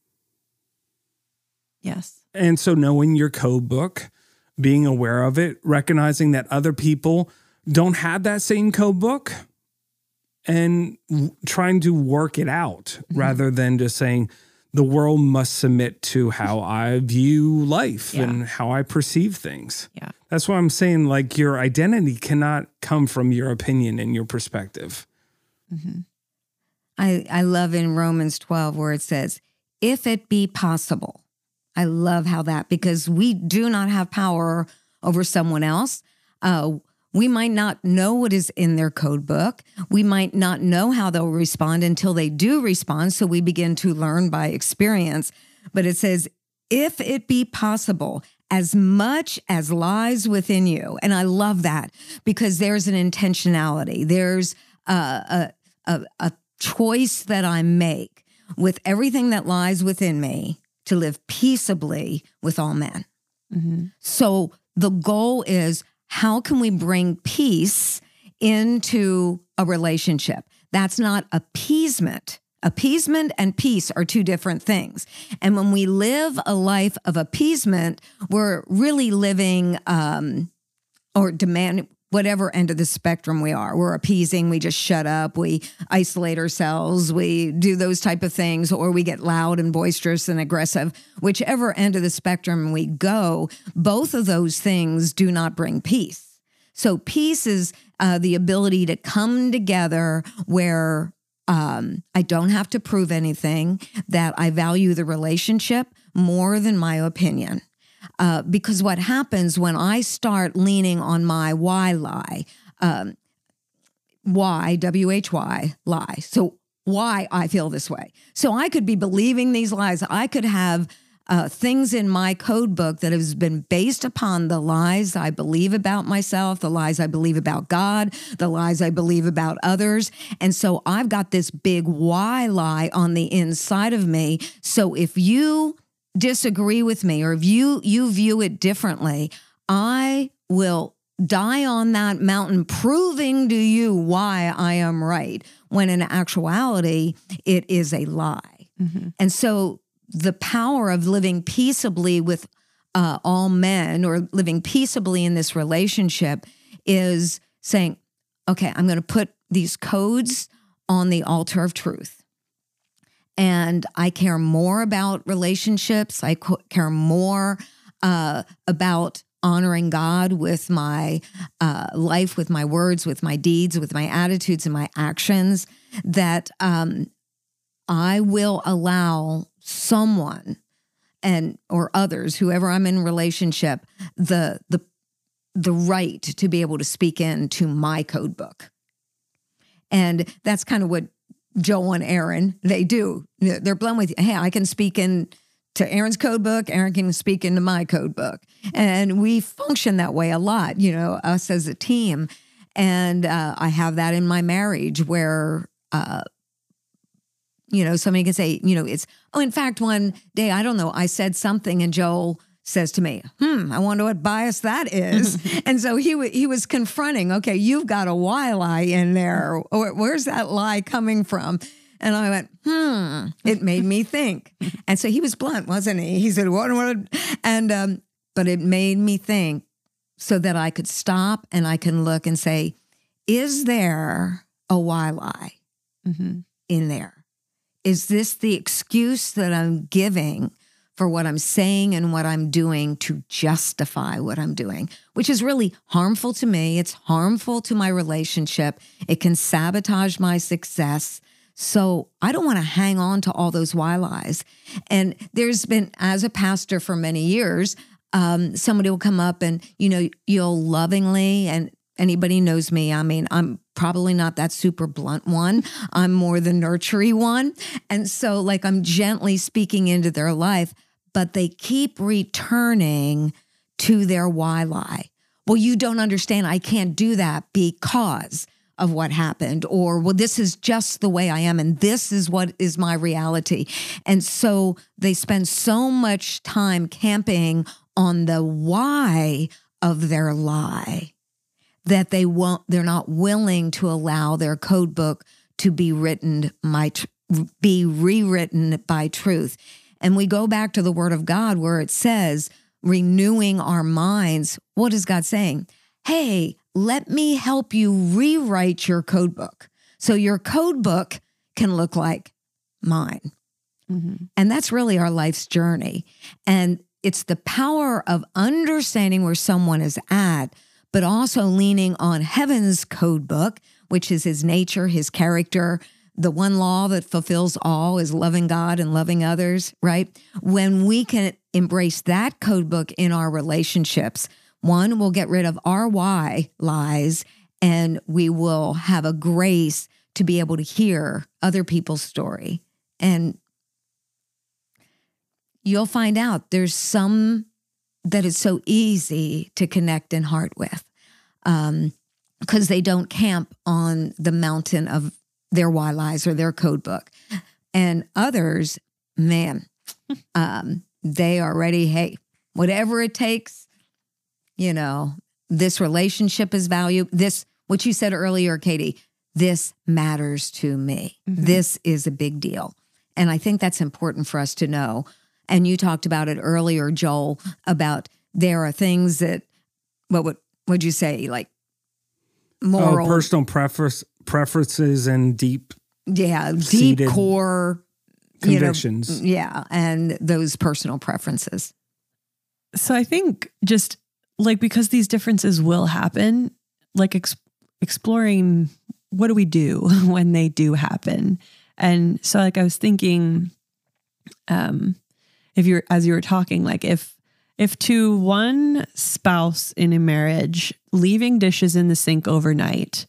C: Yes.
B: And so knowing your code book, being aware of it, recognizing that other people don't have that same code book, and w- trying to work it out
C: Mm-hmm.
B: rather than just saying the world must submit to how I view life
C: Yeah.
B: and how I perceive things.
C: Yeah.
B: That's why I'm saying, like, your identity cannot come from your opinion and your perspective.
C: Mm-hmm.
A: I, I love in Romans twelve where it says, if it be possible. I love how that, because we do not have power over someone else. Uh, we might not know what is in their code book. We might not know how they'll respond until they do respond. So we begin to learn by experience. But it says, if it be possible, as much as lies within you. And I love that, because there's an intentionality. There's a, a, a, a choice that I make with everything that lies within me to live peaceably with all men.
C: Mm-hmm.
A: So the goal is, how can we bring peace into a relationship? That's not appeasement. Appeasement and peace are two different things. And when we live a life of appeasement, we're really living um, or demand, whatever end of the spectrum we are. We're appeasing, we just shut up, we isolate ourselves, we do those type of things, or we get loud and boisterous and aggressive. Whichever end of the spectrum we go, both of those things do not bring peace. So peace is uh, the ability to come together where um, I don't have to prove anything, that I value the relationship more than my opinion. Uh, because what happens when I start leaning on my why lie, um, why, W H Y, lie. So why I feel this way. So I could be believing these lies. I could have uh, things in my code book that has been based upon the lies I believe about myself, the lies I believe about God, the lies I believe about others. And so I've got this big why lie on the inside of me. So if you disagree with me or if you, you view it differently, I will die on that mountain proving to you why I am right, when in actuality, it is a lie. Mm-hmm. And so the power of living peaceably with uh, all men, or living peaceably in this relationship, is saying, okay, I'm going to put these codes on the altar of truth. And I care more about relationships. I care more uh, about honoring God with my uh, life, with my words, with my deeds, with my attitudes and my actions, that um, I will allow someone and or others, whoever I'm in relationship, the the the right to be able to speak into my code book. And that's kind of what Joel and Aaron, they do. They're blunt with you. Hey, I can speak in to Aaron's code book. Aaron can speak into my code book. And we function that way a lot, you know, us as a team. And uh, I have that in my marriage where, uh, you know, somebody can say, you know, it's, oh, in fact, one day, I don't know, I said something and Joel says to me, hmm, I wonder what bias that is. And so he w- he was confronting, okay, you've got a why lie in there. Or where's that lie coming from? And I went, hmm, it made me think. And so he was blunt, wasn't he? He said, what, what? And, um, but it made me think so that I could stop and I can look and say, is there a why lie mm-hmm. in there? Is this the excuse that I'm giving for what I'm saying and what I'm doing to justify what I'm doing, which is really harmful to me. It's harmful to my relationship. It can sabotage my success. So I don't want to hang on to all those why lies. And there's been, as a pastor for many years, um, somebody will come up and, you know, you'll lovingly, and anybody knows me, I mean, I'm probably not that super blunt one. I'm more the nurturing one. And so like I'm gently speaking into their life, but they keep returning to their why lie. Well, you don't understand. I can't do that because of what happened, or, well, this is just the way I am, and this is what is my reality. And so they spend so much time camping on the why of their lie that they won't, they're not willing to allow their code book to be written, my, be rewritten by truth. And we go back to the Word of God where it says, renewing our minds. What is God saying? Hey, let me help you rewrite your code book so your code book can look like mine. Mm-hmm. And that's really our life's journey. And it's the power of understanding where someone is at, but also leaning on heaven's code book, which is his nature, his character. The one law that fulfills all is loving God and loving others, right? When we can embrace that code book in our relationships, one, we'll get rid of our why lies, and we will have a grace to be able to hear other people's story. And you'll find out there's some that is so easy to connect in heart with, um, because they don't camp on the mountain of their why lies or their code book. And others, man, um, they are ready, hey, whatever it takes, you know, this relationship is valuable. This, what you said earlier, Katie, this matters to me. Mm-hmm. This is a big deal. And I think that's important for us to know. And you talked about it earlier, Joel, about there are things that, what would would you say, like moral,
B: oh, personal preference, preferences and deep,
A: yeah, deep core
B: convictions,
A: you know, yeah, and those personal preferences.
C: So I think just like, because these differences will happen, like ex- exploring what do we do when they do happen. And so like I was thinking, um, if you're, as you were talking, like if, If to one spouse in a marriage, leaving dishes in the sink overnight,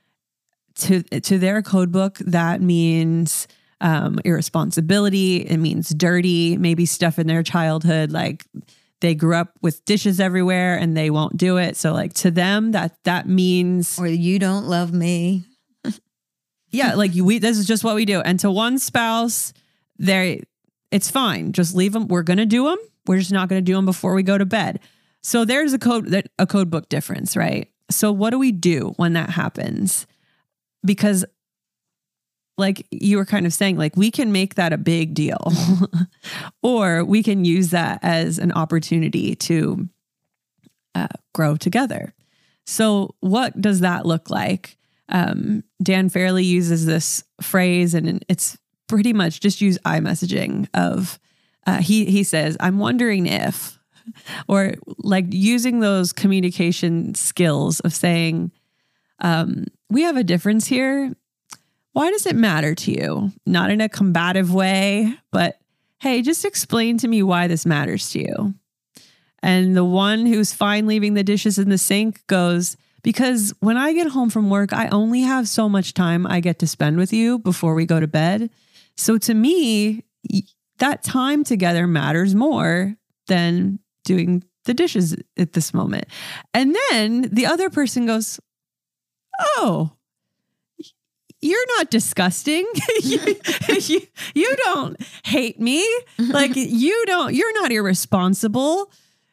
C: to to their code book, that means um, irresponsibility. It means dirty, maybe stuff in their childhood, like they grew up with dishes everywhere and they won't do it. So like to them, that that means,
A: Or you don't love me.
C: yeah, like we this is just what we do. And to one spouse, they it's fine. Just leave them. We're gonna do them. We're just not going to do them before we go to bed. So there's a code, a code book difference, right? So what do we do when that happens? Because like you were kind of saying, like we can make that a big deal or we can use that as an opportunity to uh, grow together. So what does that look like? Um, Dan Fairley uses this phrase and it's pretty much just use iMessaging of, Uh, he he says, I'm wondering if, or like using those communication skills of saying, um, we have a difference here. Why does it matter to you? Not in a combative way, but hey, just explain to me why this matters to you. And the one who's fine leaving the dishes in the sink goes, because when I get home from work, I only have so much time I get to spend with you before we go to bed. So to me, that time together matters more than doing the dishes at this moment. And then the other person goes, oh, you're not disgusting. you, you, you don't hate me. Like you don't, you're not irresponsible.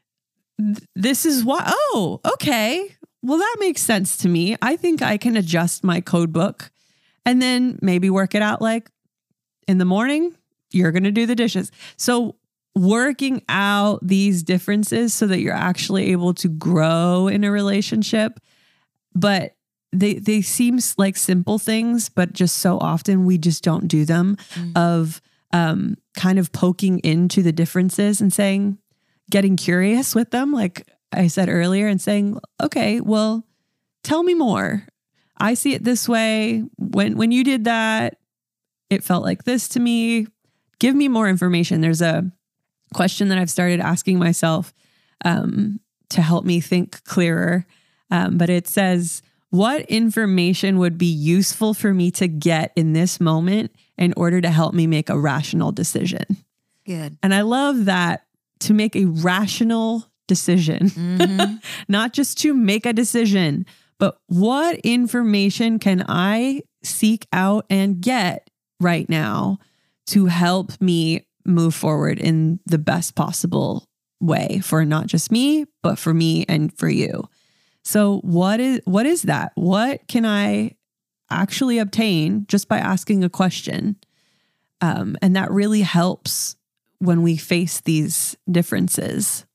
C: This is why, oh, okay. Well, that makes sense to me. I think I can adjust my code book and then maybe work it out like in the morning, you're going to do the dishes. So working out these differences so that you're actually able to grow in a relationship, but they they seem like simple things, but just so often we just don't do them mm. of um, kind of poking into the differences and saying, getting curious with them, like I said earlier, and saying, okay, well, tell me more. I see it this way. When when you did that, it felt like this to me. Give me more information. There's a question that I've started asking myself um, to help me think clearer. Um, but it says, what information would be useful for me to get in this moment in order to help me make a rational decision?
A: Good.
C: And I love that, to make a rational decision, mm-hmm. not just to make a decision, but what information can I seek out and get right now to help me move forward in the best possible way for not just me, but for me and for you. So what is, what is that? What can I actually obtain just by asking a question? Um, and that really helps when we face these differences.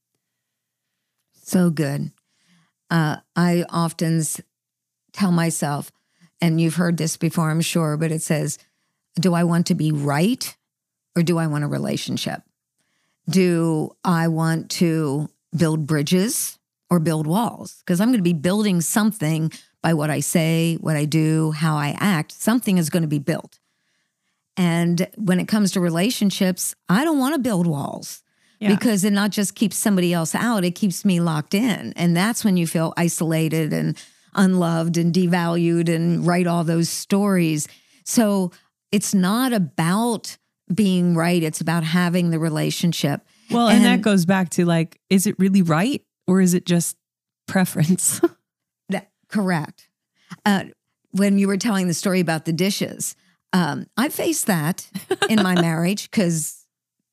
A: So good. Uh, I often s- tell myself, and you've heard this before, I'm sure, but it says, do I want to be right or do I want a relationship? Do I want to build bridges or build walls? Because I'm going to be building something by what I say, what I do, how I act. Something is going to be built. And when it comes to relationships, I don't want to build walls yeah. because it not just keeps somebody else out, it keeps me locked in. And that's when you feel isolated and unloved and devalued and write all those stories. So it's not about being right. It's about having the relationship.
C: Well, and, and that goes back to like, is it really right? Or is it just preference?
A: that, correct. Uh, when you were telling the story about the dishes, um, I faced that in my marriage because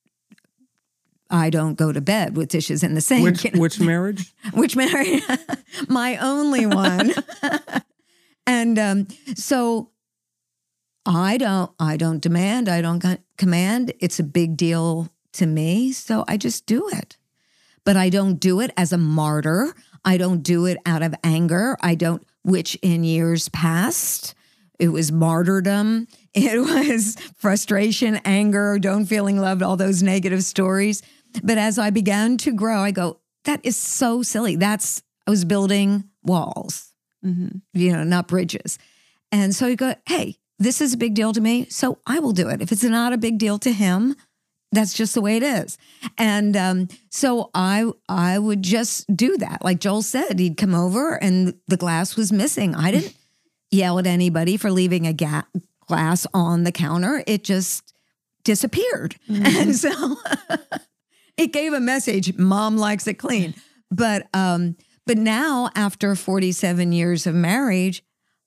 A: I don't go to bed with dishes in the sink.
B: Which,
A: you know?
B: which marriage?
A: Which marriage? My only one. And um, so I don't, I don't demand, I don't command. It's a big deal to me, so I just do it. But I don't do it as a martyr. I don't do it out of anger. I don't, which in years past, it was martyrdom. It was frustration, anger, don't feeling loved, all those negative stories. But as I began to grow, I go, that is so silly. That's, I was building walls, mm-hmm. you know, not bridges. And so you go, hey, this is a big deal to me, so I will do it. If it's not a big deal to him, That's just the way it is. And um, so I I would just do that. Like Joel said, he'd come over and the glass was missing. I didn't yell at anybody for leaving a ga- glass on the counter. It just disappeared. Mm-hmm. And so it gave a message, Mom likes it clean. But um, but now after forty-seven years of marriage,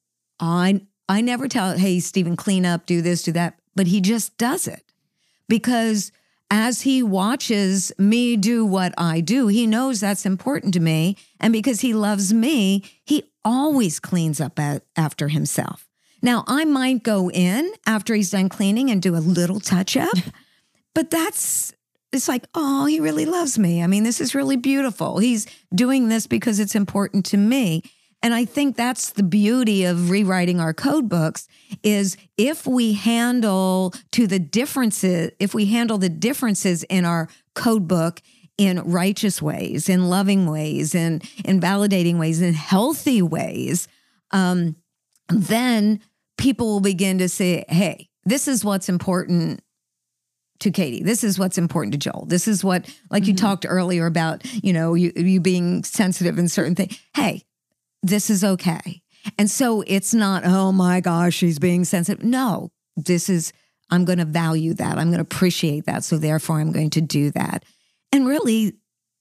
A: I I never tell, hey, Stephen, clean up, do this, do that. But he just does it. Because as he watches me do what I do, he knows that's important to me. And because he loves me, he always cleans up at, after himself. Now, I might go in after he's done cleaning and do a little touch up, but that's, it's like, oh, he really loves me. I mean, this is really beautiful. He's doing this because it's important to me. And I think that's the beauty of rewriting our code books is if we handle to the differences, if we handle the differences in our code book in righteous ways, in loving ways, in, in validating ways, in healthy ways, um, then people will begin to say, hey, this is what's important to Katie. This is what's important to Joel. This is what, like mm-hmm. you talked earlier about, you know, you, you being sensitive in certain things. Hey, this is okay. And so it's not, oh my gosh, she's being sensitive. No, this is, I'm going to value that. I'm going to appreciate that. So therefore I'm going to do that. And really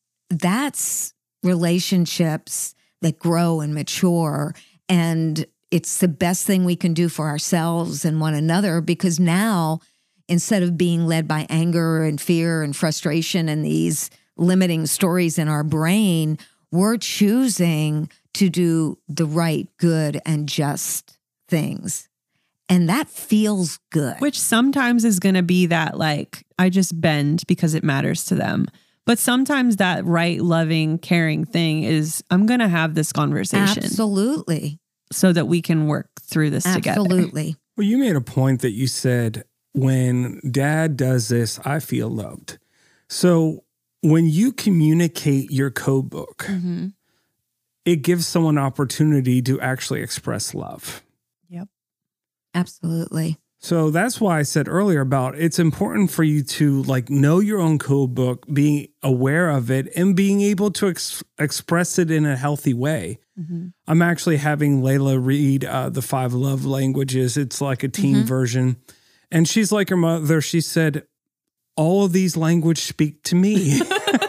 A: that's relationships that grow and mature. And it's the best thing we can do for ourselves and one another, because now instead of being led by anger and fear and frustration and these limiting stories in our brain, we're choosing to do the right, good, and just things. And that feels good.
C: Which sometimes is going to be that, like, I just bend because it matters to them. But sometimes that right, loving, caring thing is, I'm going to have this conversation.
A: Absolutely.
C: So that we can work through this together.
A: Absolutely.
B: Well, you made a point that you said, when dad does this, I feel loved. So when you communicate your code book, mm-hmm. it gives someone opportunity to actually express love.
C: Yep.
A: Absolutely.
B: So that's why I said earlier about it's important for you to like know your own code book, being aware of it, and being able to ex- express it in a healthy way. Mm-hmm. I'm actually having Layla read uh, the five love languages. It's like a teen mm-hmm. version. And she's like her mother. She said, all of these languages speak to me.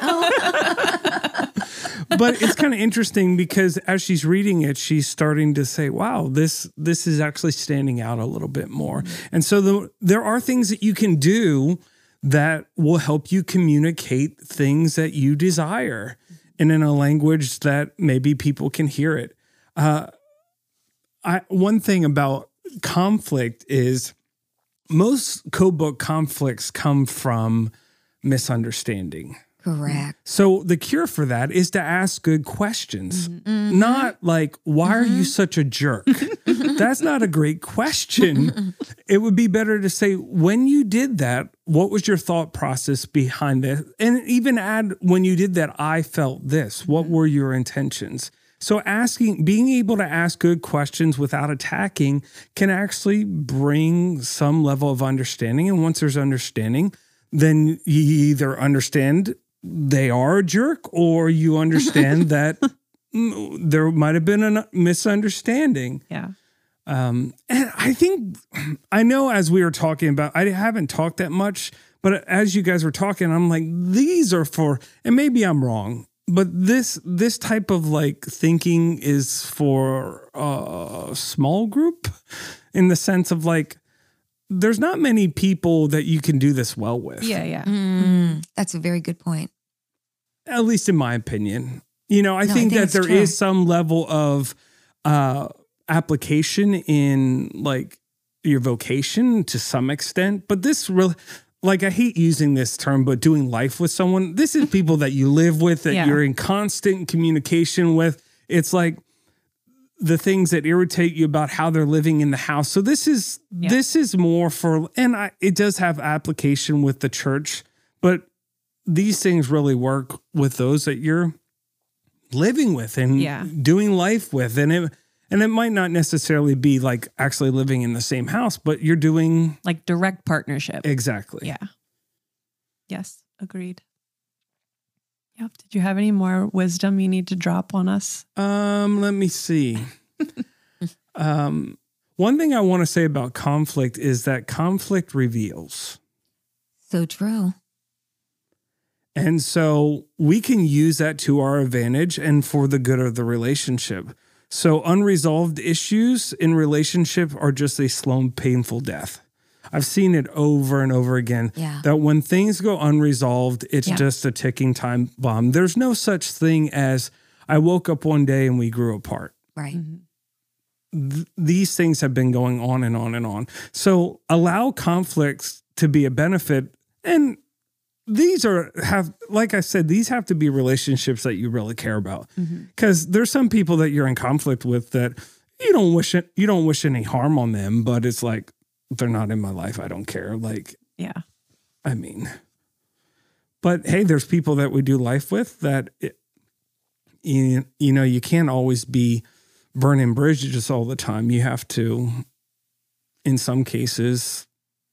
B: But it's kind of interesting because as she's reading it, she's starting to say, wow, this this is actually standing out a little bit more. Mm-hmm. And so the, there are things that you can do that will help you communicate things that you desire and in a language that maybe people can hear it. Uh, I, one thing about conflict is most code book conflicts come from misunderstanding.
A: Correct.
B: So the cure for that is to ask good questions, mm-hmm. not like, why mm-hmm. are you such a jerk? That's not a great question. It would be better to say, when you did that, what was your thought process behind it? And even add, when you did that, I felt this. What were your intentions? So asking, being able to ask good questions without attacking can actually bring some level of understanding. And once there's understanding, then you either understand they are a jerk, or you understand that there might have been a misunderstanding.
C: Yeah.
B: Um, and I think, I know as we were talking about, I haven't talked that much, but as you guys were talking, I'm like, these are for, and maybe I'm wrong, but this, this type of like thinking is for a small group, in the sense of like, there's not many people that you can do this well with.
C: Yeah, yeah.
A: Mm, that's a very good point.
B: At least in my opinion. You know, I,
A: no,
B: think,
A: I think
B: that there
A: true.
B: is some level of uh, application in like your vocation to some extent. But this really, like, I hate using this term, but doing life with someone, this is people that you live with, that yeah. you're in constant communication with. It's like, the things that irritate you about how they're living in the house. So this is yeah. this is more for, and I, it does have application with the church, but these things really work with those that you're living with and
C: yeah.
B: doing life with. And it and it might not necessarily be like actually living in the same house, but you're doing
C: like direct partnership.
B: Exactly.
C: Yeah. Yes, agreed. Yep. Did you have any more wisdom you need to drop on us?
B: Um, let me see. um, one thing I want to say about conflict is that conflict reveals.
A: So true.
B: And so we can use that to our advantage and for the good of the relationship. So unresolved issues in relationship are just a slow and painful death. I've seen it over and over again.
A: Yeah.
B: That when things go unresolved, it's
A: Yeah.
B: just a ticking time bomb. There's no such thing as I woke up one day and we grew apart.
A: Right.
C: Mm-hmm.
B: Th- these things have been going on and on and on. So allow conflicts to be a benefit. And these are have, like I said, these have to be relationships that you really care about. Because mm-hmm. there's some people that you're in conflict with that you don't wish it, you don't wish any harm on them, but it's like, they're not in my life. I don't care. Like,
C: yeah,
B: I mean, but hey, there's people that we do life with that, it, you, you know, you can't always be burning bridges all the time. You have to, in some cases,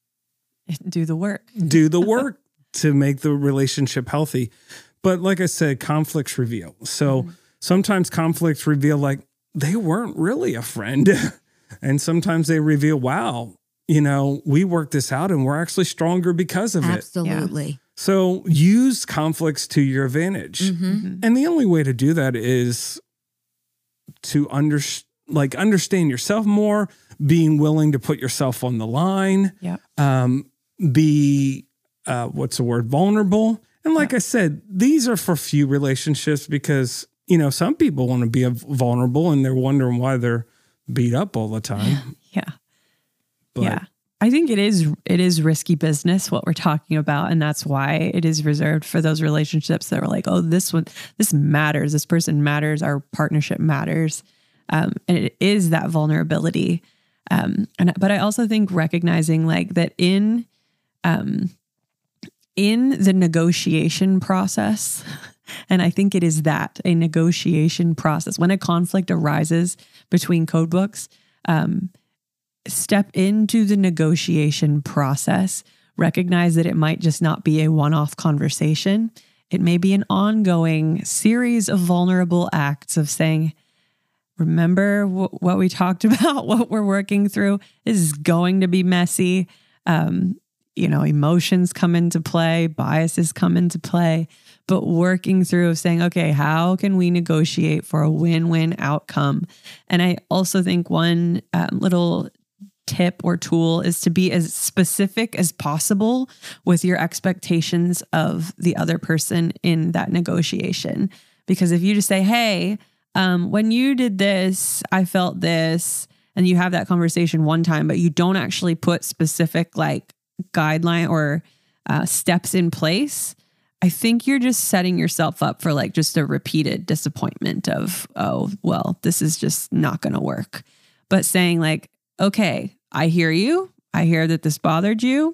C: do the work,
B: do the work to make the relationship healthy. But like I said, conflicts reveal. So mm-hmm. sometimes conflicts reveal like they weren't really a friend. And sometimes they reveal, wow, you know, we worked this out and we're actually stronger because of
A: Absolutely.
B: it.
A: Absolutely.
B: So use conflicts to your advantage.
A: Mm-hmm.
B: And the only way to do that is to under, like understand yourself more, being willing to put yourself on the line,
C: yeah.
B: um, be, uh, what's the word, vulnerable. And like
C: yep.
B: I said, these are for few relationships because, you know, some people want to be vulnerable and they're wondering why they're beat up all the time.
C: Yeah.
B: But,
C: yeah. I think it is it is risky business what we're talking about. And that's why it is reserved for those relationships that are like, oh, this one, this matters. This person matters. Our partnership matters. Um, and it is that vulnerability. Um, and but I also think recognizing like that in um, in the negotiation process, and I think it is that a negotiation process when a conflict arises between code books, um, step into the negotiation process, recognize that it might just not be a one-off conversation. It may be an ongoing series of vulnerable acts of saying, remember w- what we talked about, what we're working through. This is going to be messy. Um, you know, emotions come into play, biases come into play, but working through of saying, okay, how can we negotiate for a win-win outcome? And I also think one um, little tip or tool is to be as specific as possible with your expectations of the other person in that negotiation. Because if you just say, hey, um, when you did this, I felt this, and you have that conversation one time, but you don't actually put specific like guideline or uh, steps in place, I think you're just setting yourself up for like just a repeated disappointment of, oh, well, this is just not going to work. But saying like, okay, I hear you. I hear that this bothered you.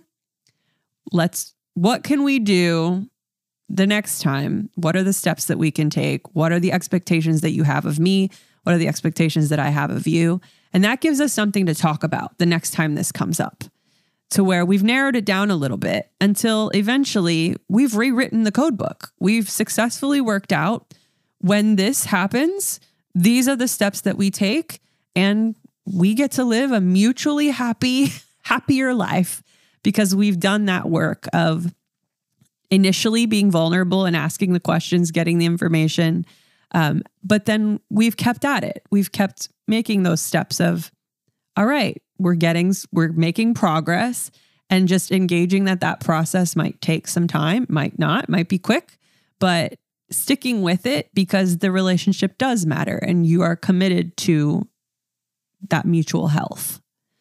C: Let's, what can we do the next time? What are the steps that we can take? What are the expectations that you have of me? What are the expectations that I have of you? And that gives us something to talk about the next time this comes up, to where we've narrowed it down a little bit until eventually we've rewritten the code book. We've successfully worked out when this happens, these are the steps that we take, and we get to live a mutually happy, happier life because we've done that work of initially being vulnerable and asking the questions, getting the information. Um, but then we've kept at it. We've kept making those steps of, all right, we're getting, we're making progress, and just engaging that that process might take some time, might not, might be quick, but sticking with it because the relationship does matter and you are committed to that mutual health.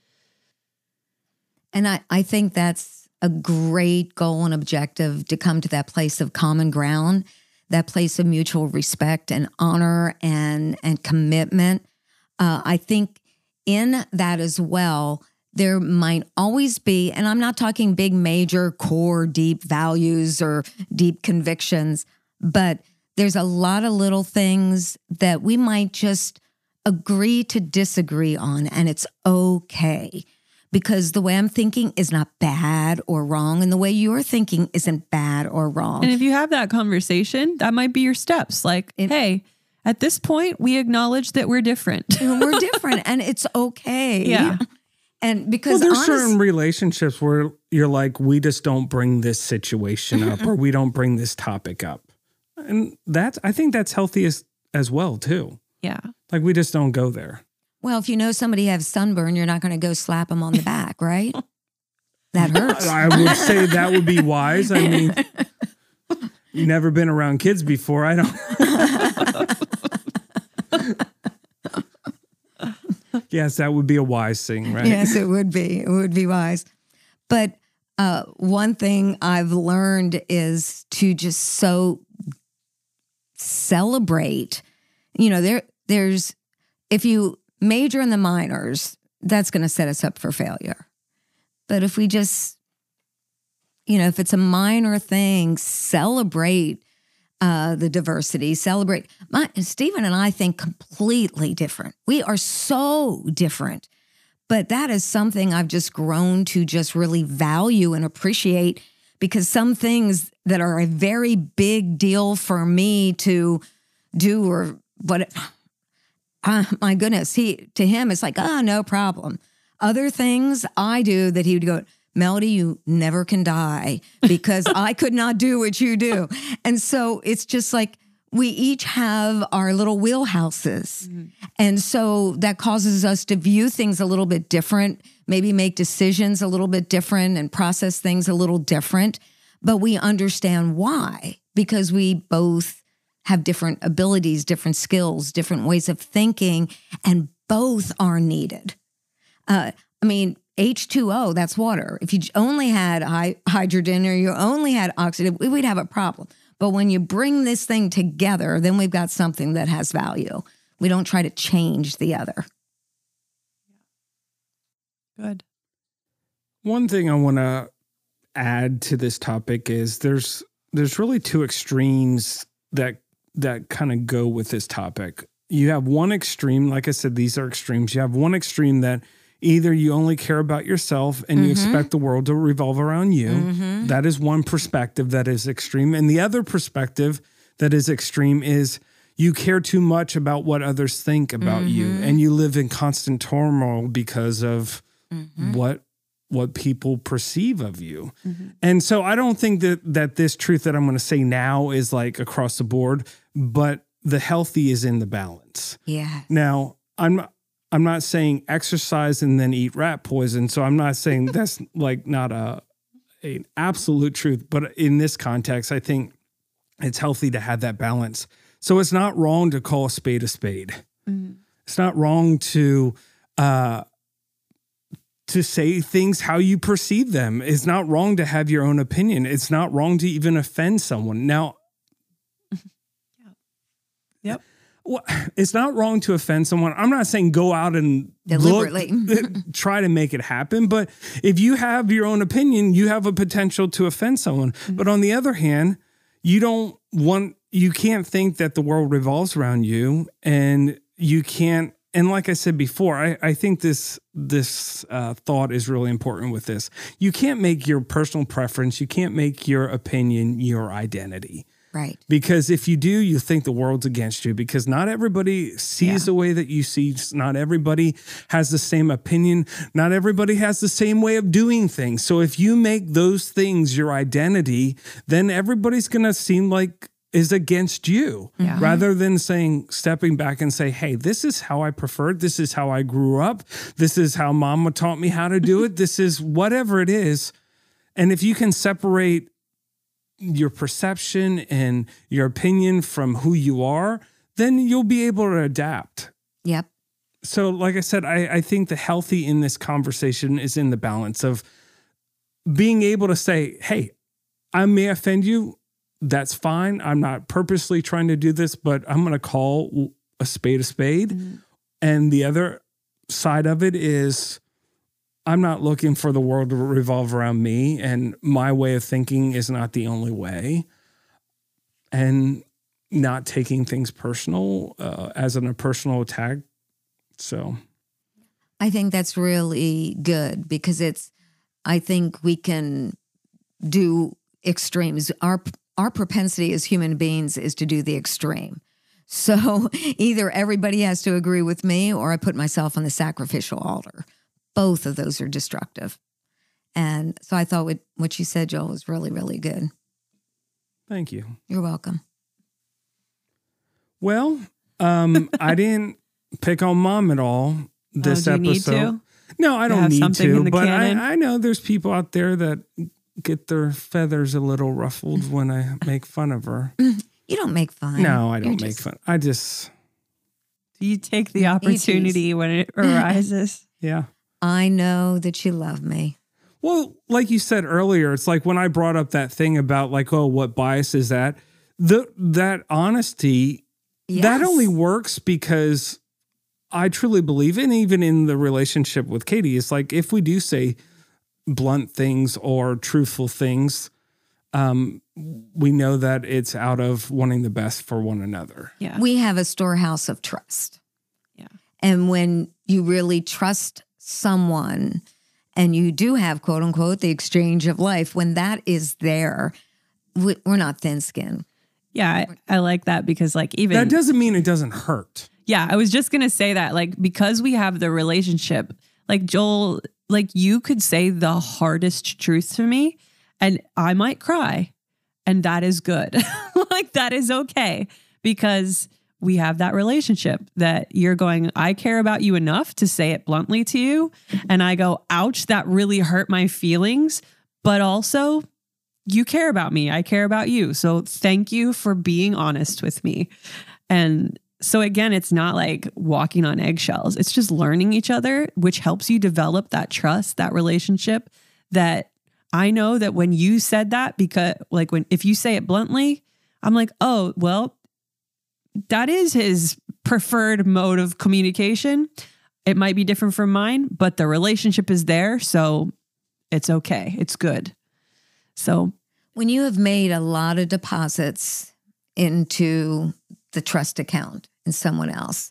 A: And I, I think that's a great goal and objective, to come to that place of common ground, that place of mutual respect and honor and, and commitment. Uh, I think in that as well, there might always be, and I'm not talking big, major, core, deep values or deep convictions, but there's a lot of little things that we might just agree to disagree on, and it's okay. because the way I'm thinking is not bad or wrong, and the way you're thinking isn't bad or wrong.
C: And if you have that conversation, that might be your steps. Like,
A: It-
C: hey, at this point, we acknowledge that we're different.
A: And we're different, and it's okay.
C: Yeah.
A: And
B: Well,
A: because
B: there's
A: honest-
B: certain relationships where you're like, we just don't bring this situation up or we don't bring this topic up. And that's, I think that's healthy as, as well, too.
C: Yeah.
B: Like, we just don't go there.
A: well, if you know somebody has sunburn, you're not going to go slap them on the back, right? That hurts.
B: I would say that would be wise. I mean, you've never been around kids before. I don't. Yes, that would be a wise thing, right?
A: Yes, it would be. It would be wise. But uh, one thing I've learned is to just so celebrate. You know, there, there's, if you major in the minors, that's going to set us up for failure. But if we just, you know, if it's a minor thing, celebrate uh, the diversity, celebrate. My, Stephen and I think completely different. We are so different. But that is something I've just grown to just really value and appreciate, because some things that are a very big deal for me to do, or what, uh, my goodness, he to him it's like, oh, no problem. Other things I do that he would go, Melody, you never can die because I could not do what you do. And so it's just like we each have our little wheelhouses. Mm-hmm. And so that causes us to view things a little bit different, maybe make decisions a little bit different and process things a little different. But we understand why, because we both have different abilities, different skills, different ways of thinking, and both are needed. Uh, I mean, H two O, that's water. If you only had hy- hydrogen or you only had oxygen, we would have a problem. But when you bring this thing together, then we've got something that has value. We don't try to change the other.
C: Good.
B: One thing I want to add to this topic is there's there's really two extremes that that kind of go with this topic. You have one extreme, like I said, these are extremes. You have one extreme that either you only care about yourself and mm-hmm. you expect the world to revolve around you. Mm-hmm. That is one perspective that is extreme. And the other perspective that is extreme is you care too much about what others think about mm-hmm. you, and you live in constant turmoil because of mm-hmm. what what people perceive of you. Mm-hmm. And so I don't think that that this truth that I'm going to say now is like across the board, but the healthy is in the balance.
A: Yeah.
B: Now, I'm I'm not saying exercise and then eat rat poison. So I'm not saying that's like not a an absolute truth, but in this context, I think it's healthy to have that balance. So it's not wrong to call a spade a spade. Mm-hmm. It's not wrong to uh, to say things how you perceive them. It's not wrong to have your own opinion. It's not wrong to even offend someone. Now,
C: yep.
B: Well, it's not wrong to offend someone. I'm not saying go out and
A: deliberately
B: look, try to make it happen. But if you have your own opinion, you have a potential to offend someone. Mm-hmm. But on the other hand, you don't want, you can't think that the world revolves around you, and you can't. And like I said before, I, I think this this uh, thought is really important with this. You can't make your personal preference, you can't make your opinion your identity.
A: Right.
B: Because if you do, you think the world's against you, because not everybody sees yeah. the way that you see. Not everybody has the same opinion. Not everybody has the same way of doing things. So if you make those things your identity, then everybody's going to seem like is against you yeah. rather than saying, stepping back and say, hey, this is how I preferred. This is how I grew up. This is how mama taught me how to do it. This is whatever it is. And if you can separate your perception and your opinion from who you are, then you'll be able to adapt.
A: Yep.
B: So like I said, I, I think the healthy in this conversation is in the balance of being able to say, hey, I may offend you. That's fine. I'm not purposely trying to do this, but I'm going to call a spade a spade. Mm-hmm. And the other side of it is I'm not looking for the world to revolve around me, and my way of thinking is not the only way. And not taking things personal uh, as an, a personal attack. So,
A: I think that's really good because it's, I think we can do extremes. Our our propensity as human beings is to do the extreme. So either everybody has to agree with me or I put myself on the sacrificial altar. Both of those are destructive. And so I thought what, what you said, Joel, was really, really good.
B: Thank you.
A: You're welcome.
B: Well, um, I didn't pick on Mom at all this
C: oh, do you
B: episode.
C: Need to?
B: No, I don't
C: have
B: need
C: something in
B: to,
C: the
B: but
C: canon?
B: I, I know there's people out there that get their feathers a little ruffled when I make fun of her.
A: You don't make fun.
B: No, I don't
A: You're
B: make
A: just-
B: fun. I just,
C: You take the opportunity when it arises.
B: yeah.
A: I know that you love me.
B: Well, like you said earlier, it's like when I brought up that thing about like, oh, what bias is that? The that honesty, that
A: Yes.
B: only works because I truly believe, and even in the relationship with Katie, it's like if we do say blunt things or truthful things, um, we know that it's out of wanting the best for one another.
C: Yeah.
A: We have a storehouse of trust.
C: Yeah.
A: And when you really trust someone and you do have, quote unquote, the exchange of life, when that is there, we- we're not thin skinned.
C: Yeah. I, I like that because like even
B: That doesn't mean it doesn't hurt.
C: Yeah, I was just going to say that, like, because we have the relationship, like Joel, like you could say the hardest truth to me and I might cry and that is good. Like that is okay because we have that relationship that you're going, I care about you enough to say it bluntly to you. And I go, ouch, that really hurt my feelings. But also you care about me. I care about you. So thank you for being honest with me. And so again, it's not like walking on eggshells. It's just learning each other, which helps you develop that trust, that relationship that I know that when you said that, because like when, if you say it bluntly, I'm like, oh, well, that is his preferred mode of communication. It might be different from mine, but the relationship is there. So it's okay. It's good. So
A: When you have made a lot of deposits into the trust account in someone else,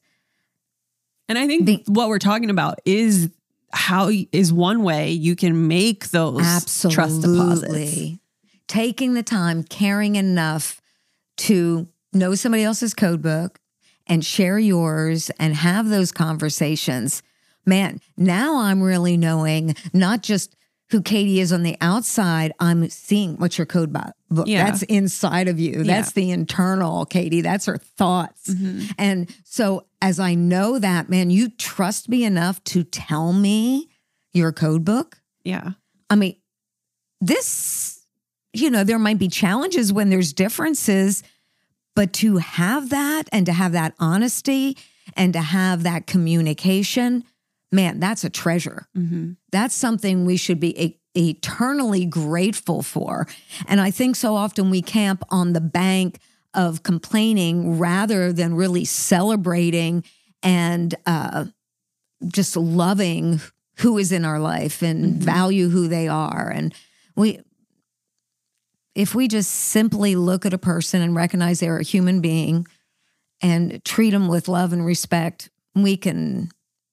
C: And I think
A: The-
C: what we're talking about is how is one way you can make those
A: absolutely
C: trust deposits.
A: taking the time, caring enough to know somebody else's code book and share yours and have those conversations. Man, now I'm really knowing not just who Katie is on the outside, I'm seeing what's your code bo- book.
C: Yeah.
A: That's inside of you.
C: Yeah.
A: That's the internal Katie. That's her thoughts.
C: Mhm.
A: And so as I know that, man, you trust me enough to tell me your code book.
C: Yeah.
A: I mean, this, you know, there might be challenges when there's differences, but to have that and to have that honesty and to have that communication, man, that's a treasure.
C: Mm-hmm.
A: That's something we should be e- eternally grateful for. And I think so often we camp on the bank of complaining rather than really celebrating and uh, just loving who is in our life and
C: Mhm.
A: value who they are. And we, if we just simply look at a person and recognize they're a human being and treat them with love and respect, we can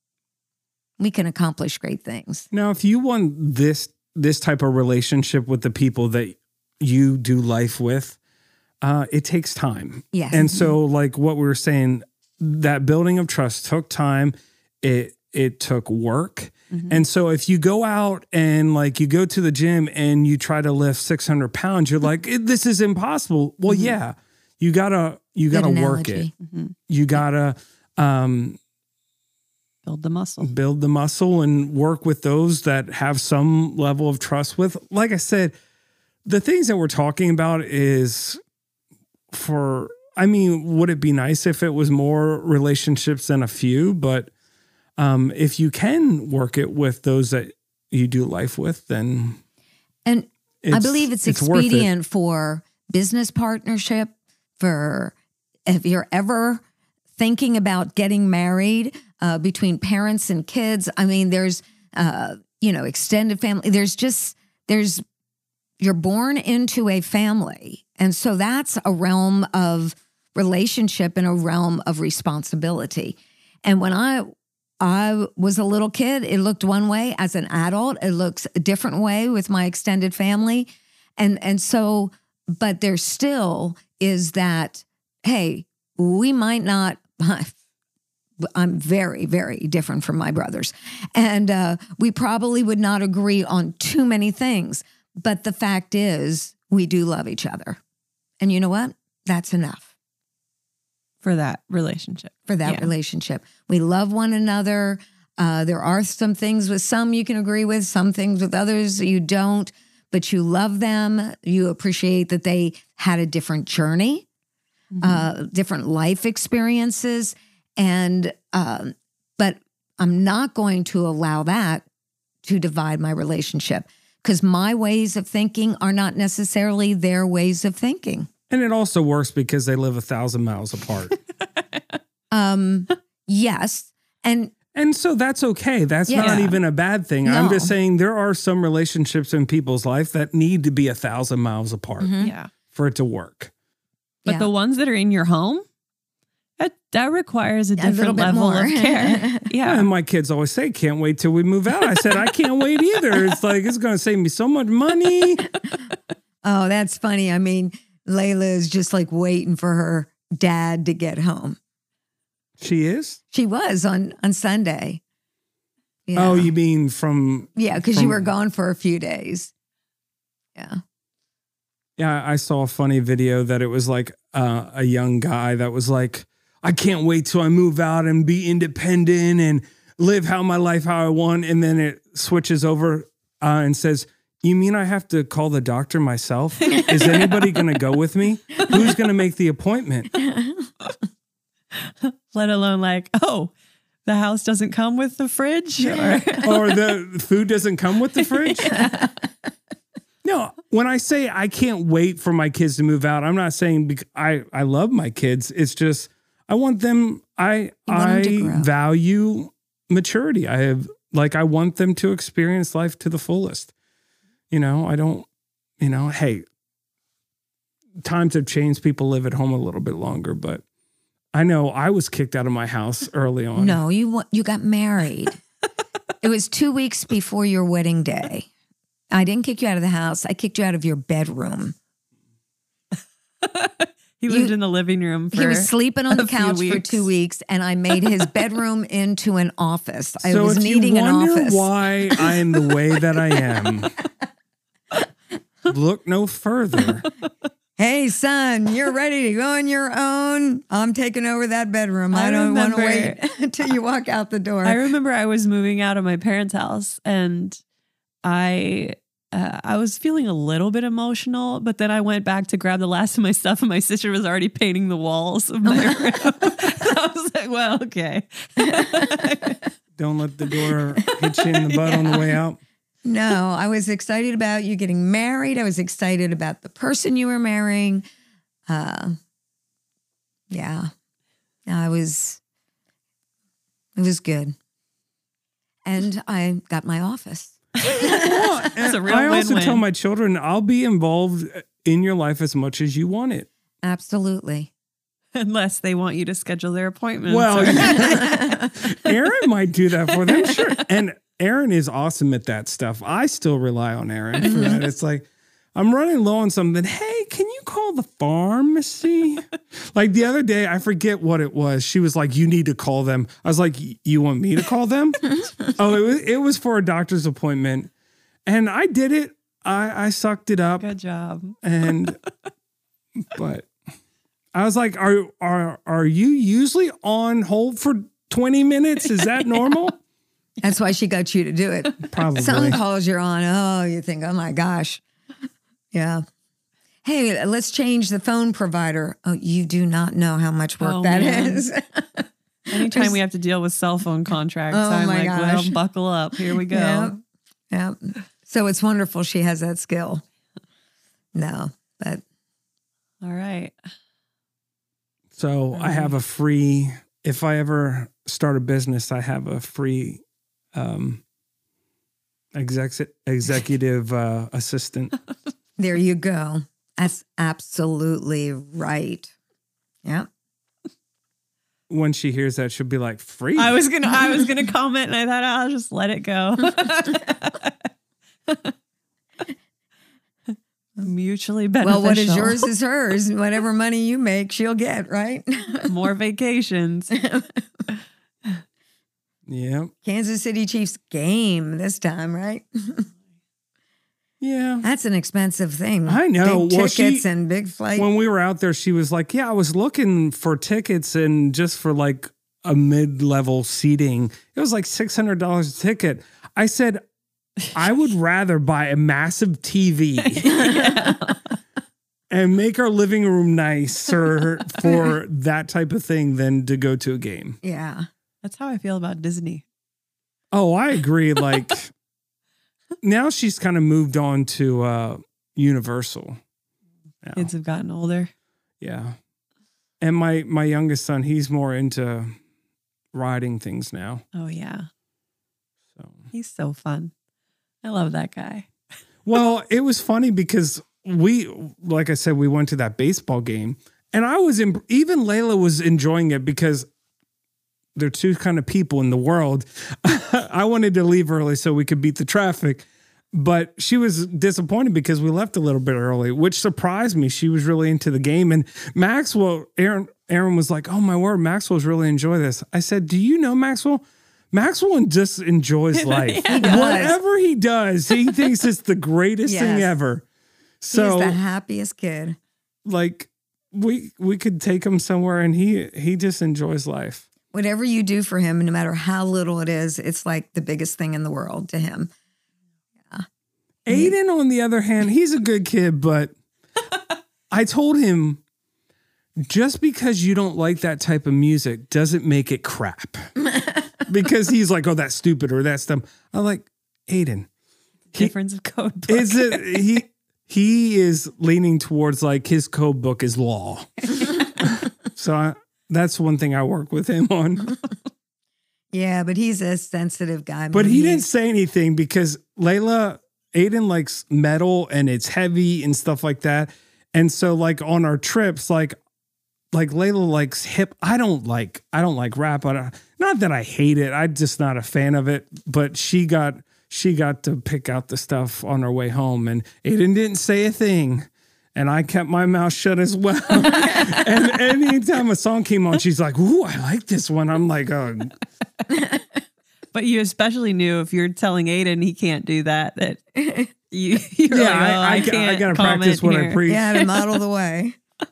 A: we can accomplish great things.
B: Now, if you want this this type of relationship with the people that you do life with, uh, it takes time.
A: Yes.
B: And so, like what we were saying, that building of trust took time. It it took work.
C: Mhm.
B: And so, if you go out and like you go to the gym and you try to lift six hundred pounds, you're like, this is impossible. Well,
A: Mhm.
B: yeah, you gotta you
A: Good
B: gotta work
A: analogy.
B: it.
C: Mm-hmm.
B: You gotta um,
C: Build the muscle.
B: build the muscle and work with those that have some level of trust with. Like I said, the things that we're talking about is for, I mean, would it be nice if it was more relationships than a few? But um, if you can work it with those that you do life with, then
A: And I
B: it's-
A: believe it's,
B: it's worth it.
A: expedient for business partnership, for if you're ever thinking about getting married uh, between parents and kids. I mean, there's, uh, you know, extended family. There's just, there's, you're born into a family. And so that's a realm of relationship and a realm of responsibility. And when I I was a little kid, it looked one way. As an adult, it looks a different way with my extended family. And and so, but there still is that, hey, we might not, I'm very, very different from my brothers. And uh, we probably would not agree on too many things. But the fact is, we do love each other. And you know what? That's enough.
C: For that relationship.
A: For that
C: Yeah.
A: relationship. We love one another. Uh, there are some things with some you can agree with, some things with others you don't, but you love them. You appreciate that they had a different journey,
C: Mhm.
A: uh, different life experiences. And, um, but I'm not going to allow that to divide my relationship because my ways of thinking are not necessarily their ways of thinking.
B: And it also works because they live a thousand miles apart.
A: Um, yes. And
B: And so that's okay. That's
A: Yeah.
B: not even a bad thing.
A: No.
B: I'm just saying there are some relationships in people's life that need to be a thousand miles apart
A: Mhm.
C: Yeah.
B: for it to work.
C: But
A: Yeah.
C: the ones that are in your home, that, that requires a
A: little
C: different
A: bit
C: level
A: more.
C: of care. Yeah.
B: And my kids always say, can't wait till we move out. I said, I can't wait either. It's like, it's going to save me so much money.
A: Oh, that's funny. I mean, Layla is just like waiting for her dad to get home.
B: She is?
A: She was on, on Sunday. Yeah.
B: Oh, you mean from,
A: yeah, because you
B: from-
A: were gone for a few days. Yeah.
B: yeah, I saw a funny video that it was like uh, a young guy that was like, I can't wait till I move out and be independent and live how my life how I want. And then it switches over uh, and says, you mean I have to call the doctor myself? Is anybody going to go with me? Who's going to make the appointment?
C: Let alone like, oh, the house doesn't come with the fridge. Or,
B: Or the food doesn't come with the fridge? No, when I say I can't wait for my kids to move out, I'm not saying bec- I, I love my kids. It's just I want them, I,
A: You want them to
B: I
A: grow.
B: value maturity. I have, like, I want them to experience life to the fullest. You know, I don't, you know, hey, times have changed. People live at home a little bit longer, but I know I was kicked out of my house early on.
A: No, you wa- you got married. It was two weeks before your wedding day. I didn't kick you out of the house. I kicked you out of your bedroom.
C: he lived
A: You-
C: in the living room for
A: He was sleeping on
C: a
A: the
C: few
A: couch for
C: weeks.
A: two weeks, and I made his bedroom into an office. I
B: So
A: was
B: if
A: needing
B: you
A: an
B: wonder
A: office.
B: why I am the way that I am, look no further.
A: Hey, son, you're ready to go on your own. I'm taking over that bedroom. I,
C: I
A: don't want to
C: remember-
A: wait until you walk out the door.
C: I remember I was moving out of my parents' house and I uh, I was feeling a little bit emotional, but then I went back to grab the last of my stuff and my sister was already painting the walls of my room. I was like, well, okay.
B: Don't let the door hit you in the butt on the way out.
A: No, I was excited about you getting married. I was excited about the person you were marrying. Uh, yeah, I was, it was good. And I got my office.
C: That's a real
B: I also
C: win-win.
B: tell my children, I'll be involved in your life as much as you want it.
A: Absolutely.
C: Unless they want you to schedule their appointments.
B: Well,
C: or-
B: Aaron might do that for them, sure. And Aaron is awesome at that stuff. I still rely on Aaron for that. It's like, I'm running low on something. Hey, can you call the pharmacy? Like the other day, I forget what it was. She was like, you need to call them. I was like, you want me to call them? Oh, it was, it was for a doctor's appointment. And I did it. I, I sucked it up.
C: Good job.
B: And, but I was like, are, are, are you usually on hold for twenty minutes? Is that normal?
A: That's why she got you to do it.
B: Probably.
A: Some calls you're on. Oh, you think, oh my gosh. Yeah. Hey, let's change the phone provider. Oh, you do not know how much work
C: Oh,
A: that
C: man.
A: is.
C: Anytime we have to deal with cell phone contracts,
A: Oh,
C: I'm
A: my
C: like, well,
A: gosh.
C: buckle up. Here we go.
A: Yeah. Yeah. So it's wonderful she has that skill. No, but
C: All right.
B: So I have a free, if I ever start a business, I have a free um, exec- executive uh, assistant.
A: there you go. That's absolutely right. Yeah.
B: when she hears that, she'll be like, free.
C: I was gonna I was gonna comment and I thought I'll just let it go. Mutually beneficial.
A: Well, what is yours is hers. Whatever money you make, she'll get, right?
C: More vacations.
B: Yeah.
A: Kansas City Chiefs game this time, right?
B: Yeah.
A: That's an expensive thing.
B: I know.
A: Big
B: Well,
A: tickets
B: she-
A: and big flight.
B: When we were out there, she was like, yeah, I was looking for tickets and just for like a mid-level seating. It was like six hundred dollars a ticket. I said, I would rather buy a massive T V and make our living room nicer for that type of thing than to go to a game.
A: Yeah.
C: That's how I feel about Disney.
B: Oh, I agree. Like now she's kind of moved on to uh, Universal. now.
C: Kids have gotten older.
B: Yeah. And my my youngest son, he's more into riding things now.
C: Oh yeah.
B: So
C: He's so fun. I love that guy.
B: well, it was funny because we, like I said, we went to that baseball game, and I was in, even Layla was enjoying it because they're two kind of people in the world. I wanted to leave early so we could beat the traffic, but she was disappointed because we left a little bit early, which surprised me. She was really into the game, and Maxwell, Aaron, Aaron was like, "Oh my word, Maxwell's really enjoy this." I said, "Do you know Maxwell? Maxwell just enjoys life.
A: He does.
B: Whatever he does, he thinks it's the greatest
A: Yes.
B: thing ever." So,
A: He's the happiest kid.
B: like, we we could take him somewhere, and he he just enjoys life.
A: Whatever you do for him, no matter how little it is, it's like the biggest thing in the world to him.
B: Aiden, on the other hand, he's a good kid, but I told him, just because you don't like that type of music doesn't make it crap. Because he's like, "Oh, that's stupid," or "That's dumb." I'm like, Aiden, he-
C: Difference of code book.
B: is it he he is leaning towards like his code book is law. So I, that's one thing I work with him on.
A: Yeah, but he's a sensitive guy.
B: But
A: man.
B: he didn't
A: He's-
B: say anything because Layla, Aiden likes metal and it's heavy and stuff like that. And so like on our trips, like like Layla likes hip. I don't like I don't like rap. I don't, not that I hate it. I'm just not a fan of it. But she got she got to pick out the stuff on her way home, and Aiden didn't say a thing. And I kept my mouth shut as well. And anytime a song came on, she's like, "Ooh, I like this one." I'm like, "Oh."
C: But you especially knew if you're telling Aiden he can't do that, that you, you're
B: Yeah,
C: like, oh,
B: I,
C: I,
B: I,
C: can't
B: I got to
C: comment
B: practice what
C: here.
B: I preach.
A: Yeah, to model the way.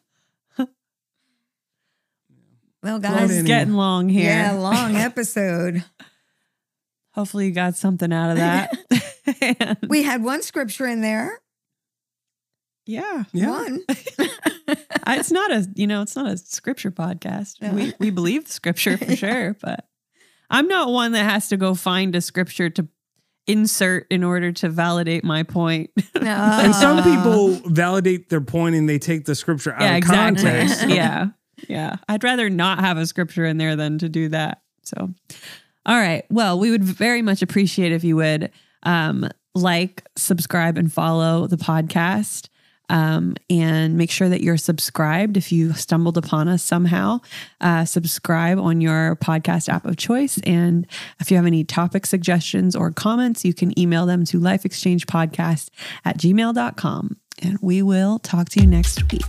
A: Well, guys,
C: It's getting long here.
A: yeah, long episode.
C: Hopefully you got something out of that. And-
A: We had one scripture in there.
C: yeah.
B: Yeah.
A: One.
C: I- It's not a, you know, it's not a scripture podcast.
A: No.
C: We we believe the scripture for sure, but I'm not one that has to go find a scripture to insert in order to validate my point.
A: No.
B: And some people validate their point and they take the scripture out
C: yeah,
B: of
C: exactly.
B: context.
C: yeah. Yeah. I'd rather not have a scripture in there than to do that. So, all right. Well, we would very much appreciate if you would um, like, subscribe, and follow the podcast. Um, and make sure that you're subscribed if you stumbled upon us somehow. Uh, subscribe on your podcast app of choice. And if you have any topic suggestions or comments, you can email them to lifeexchangepodcast at gmail dot com. And we will talk to you next week.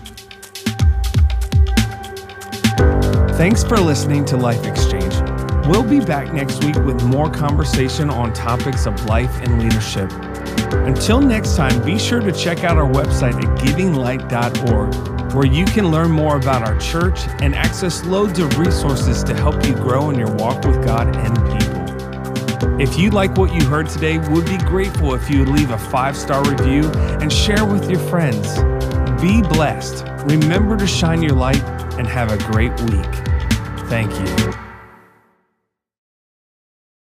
B: Thanks for listening to Life Exchange. We'll be back next week with more conversation on topics of life and leadership. Until next time, be sure to check out our website at giving light dot org, where you can learn more about our church and access loads of resources to help you grow in your walk with God and people. If you like what you heard today, we'd be grateful if you would leave a five-star review and share with your friends. Be blessed. Remember to shine your light and have a great week. Thank you.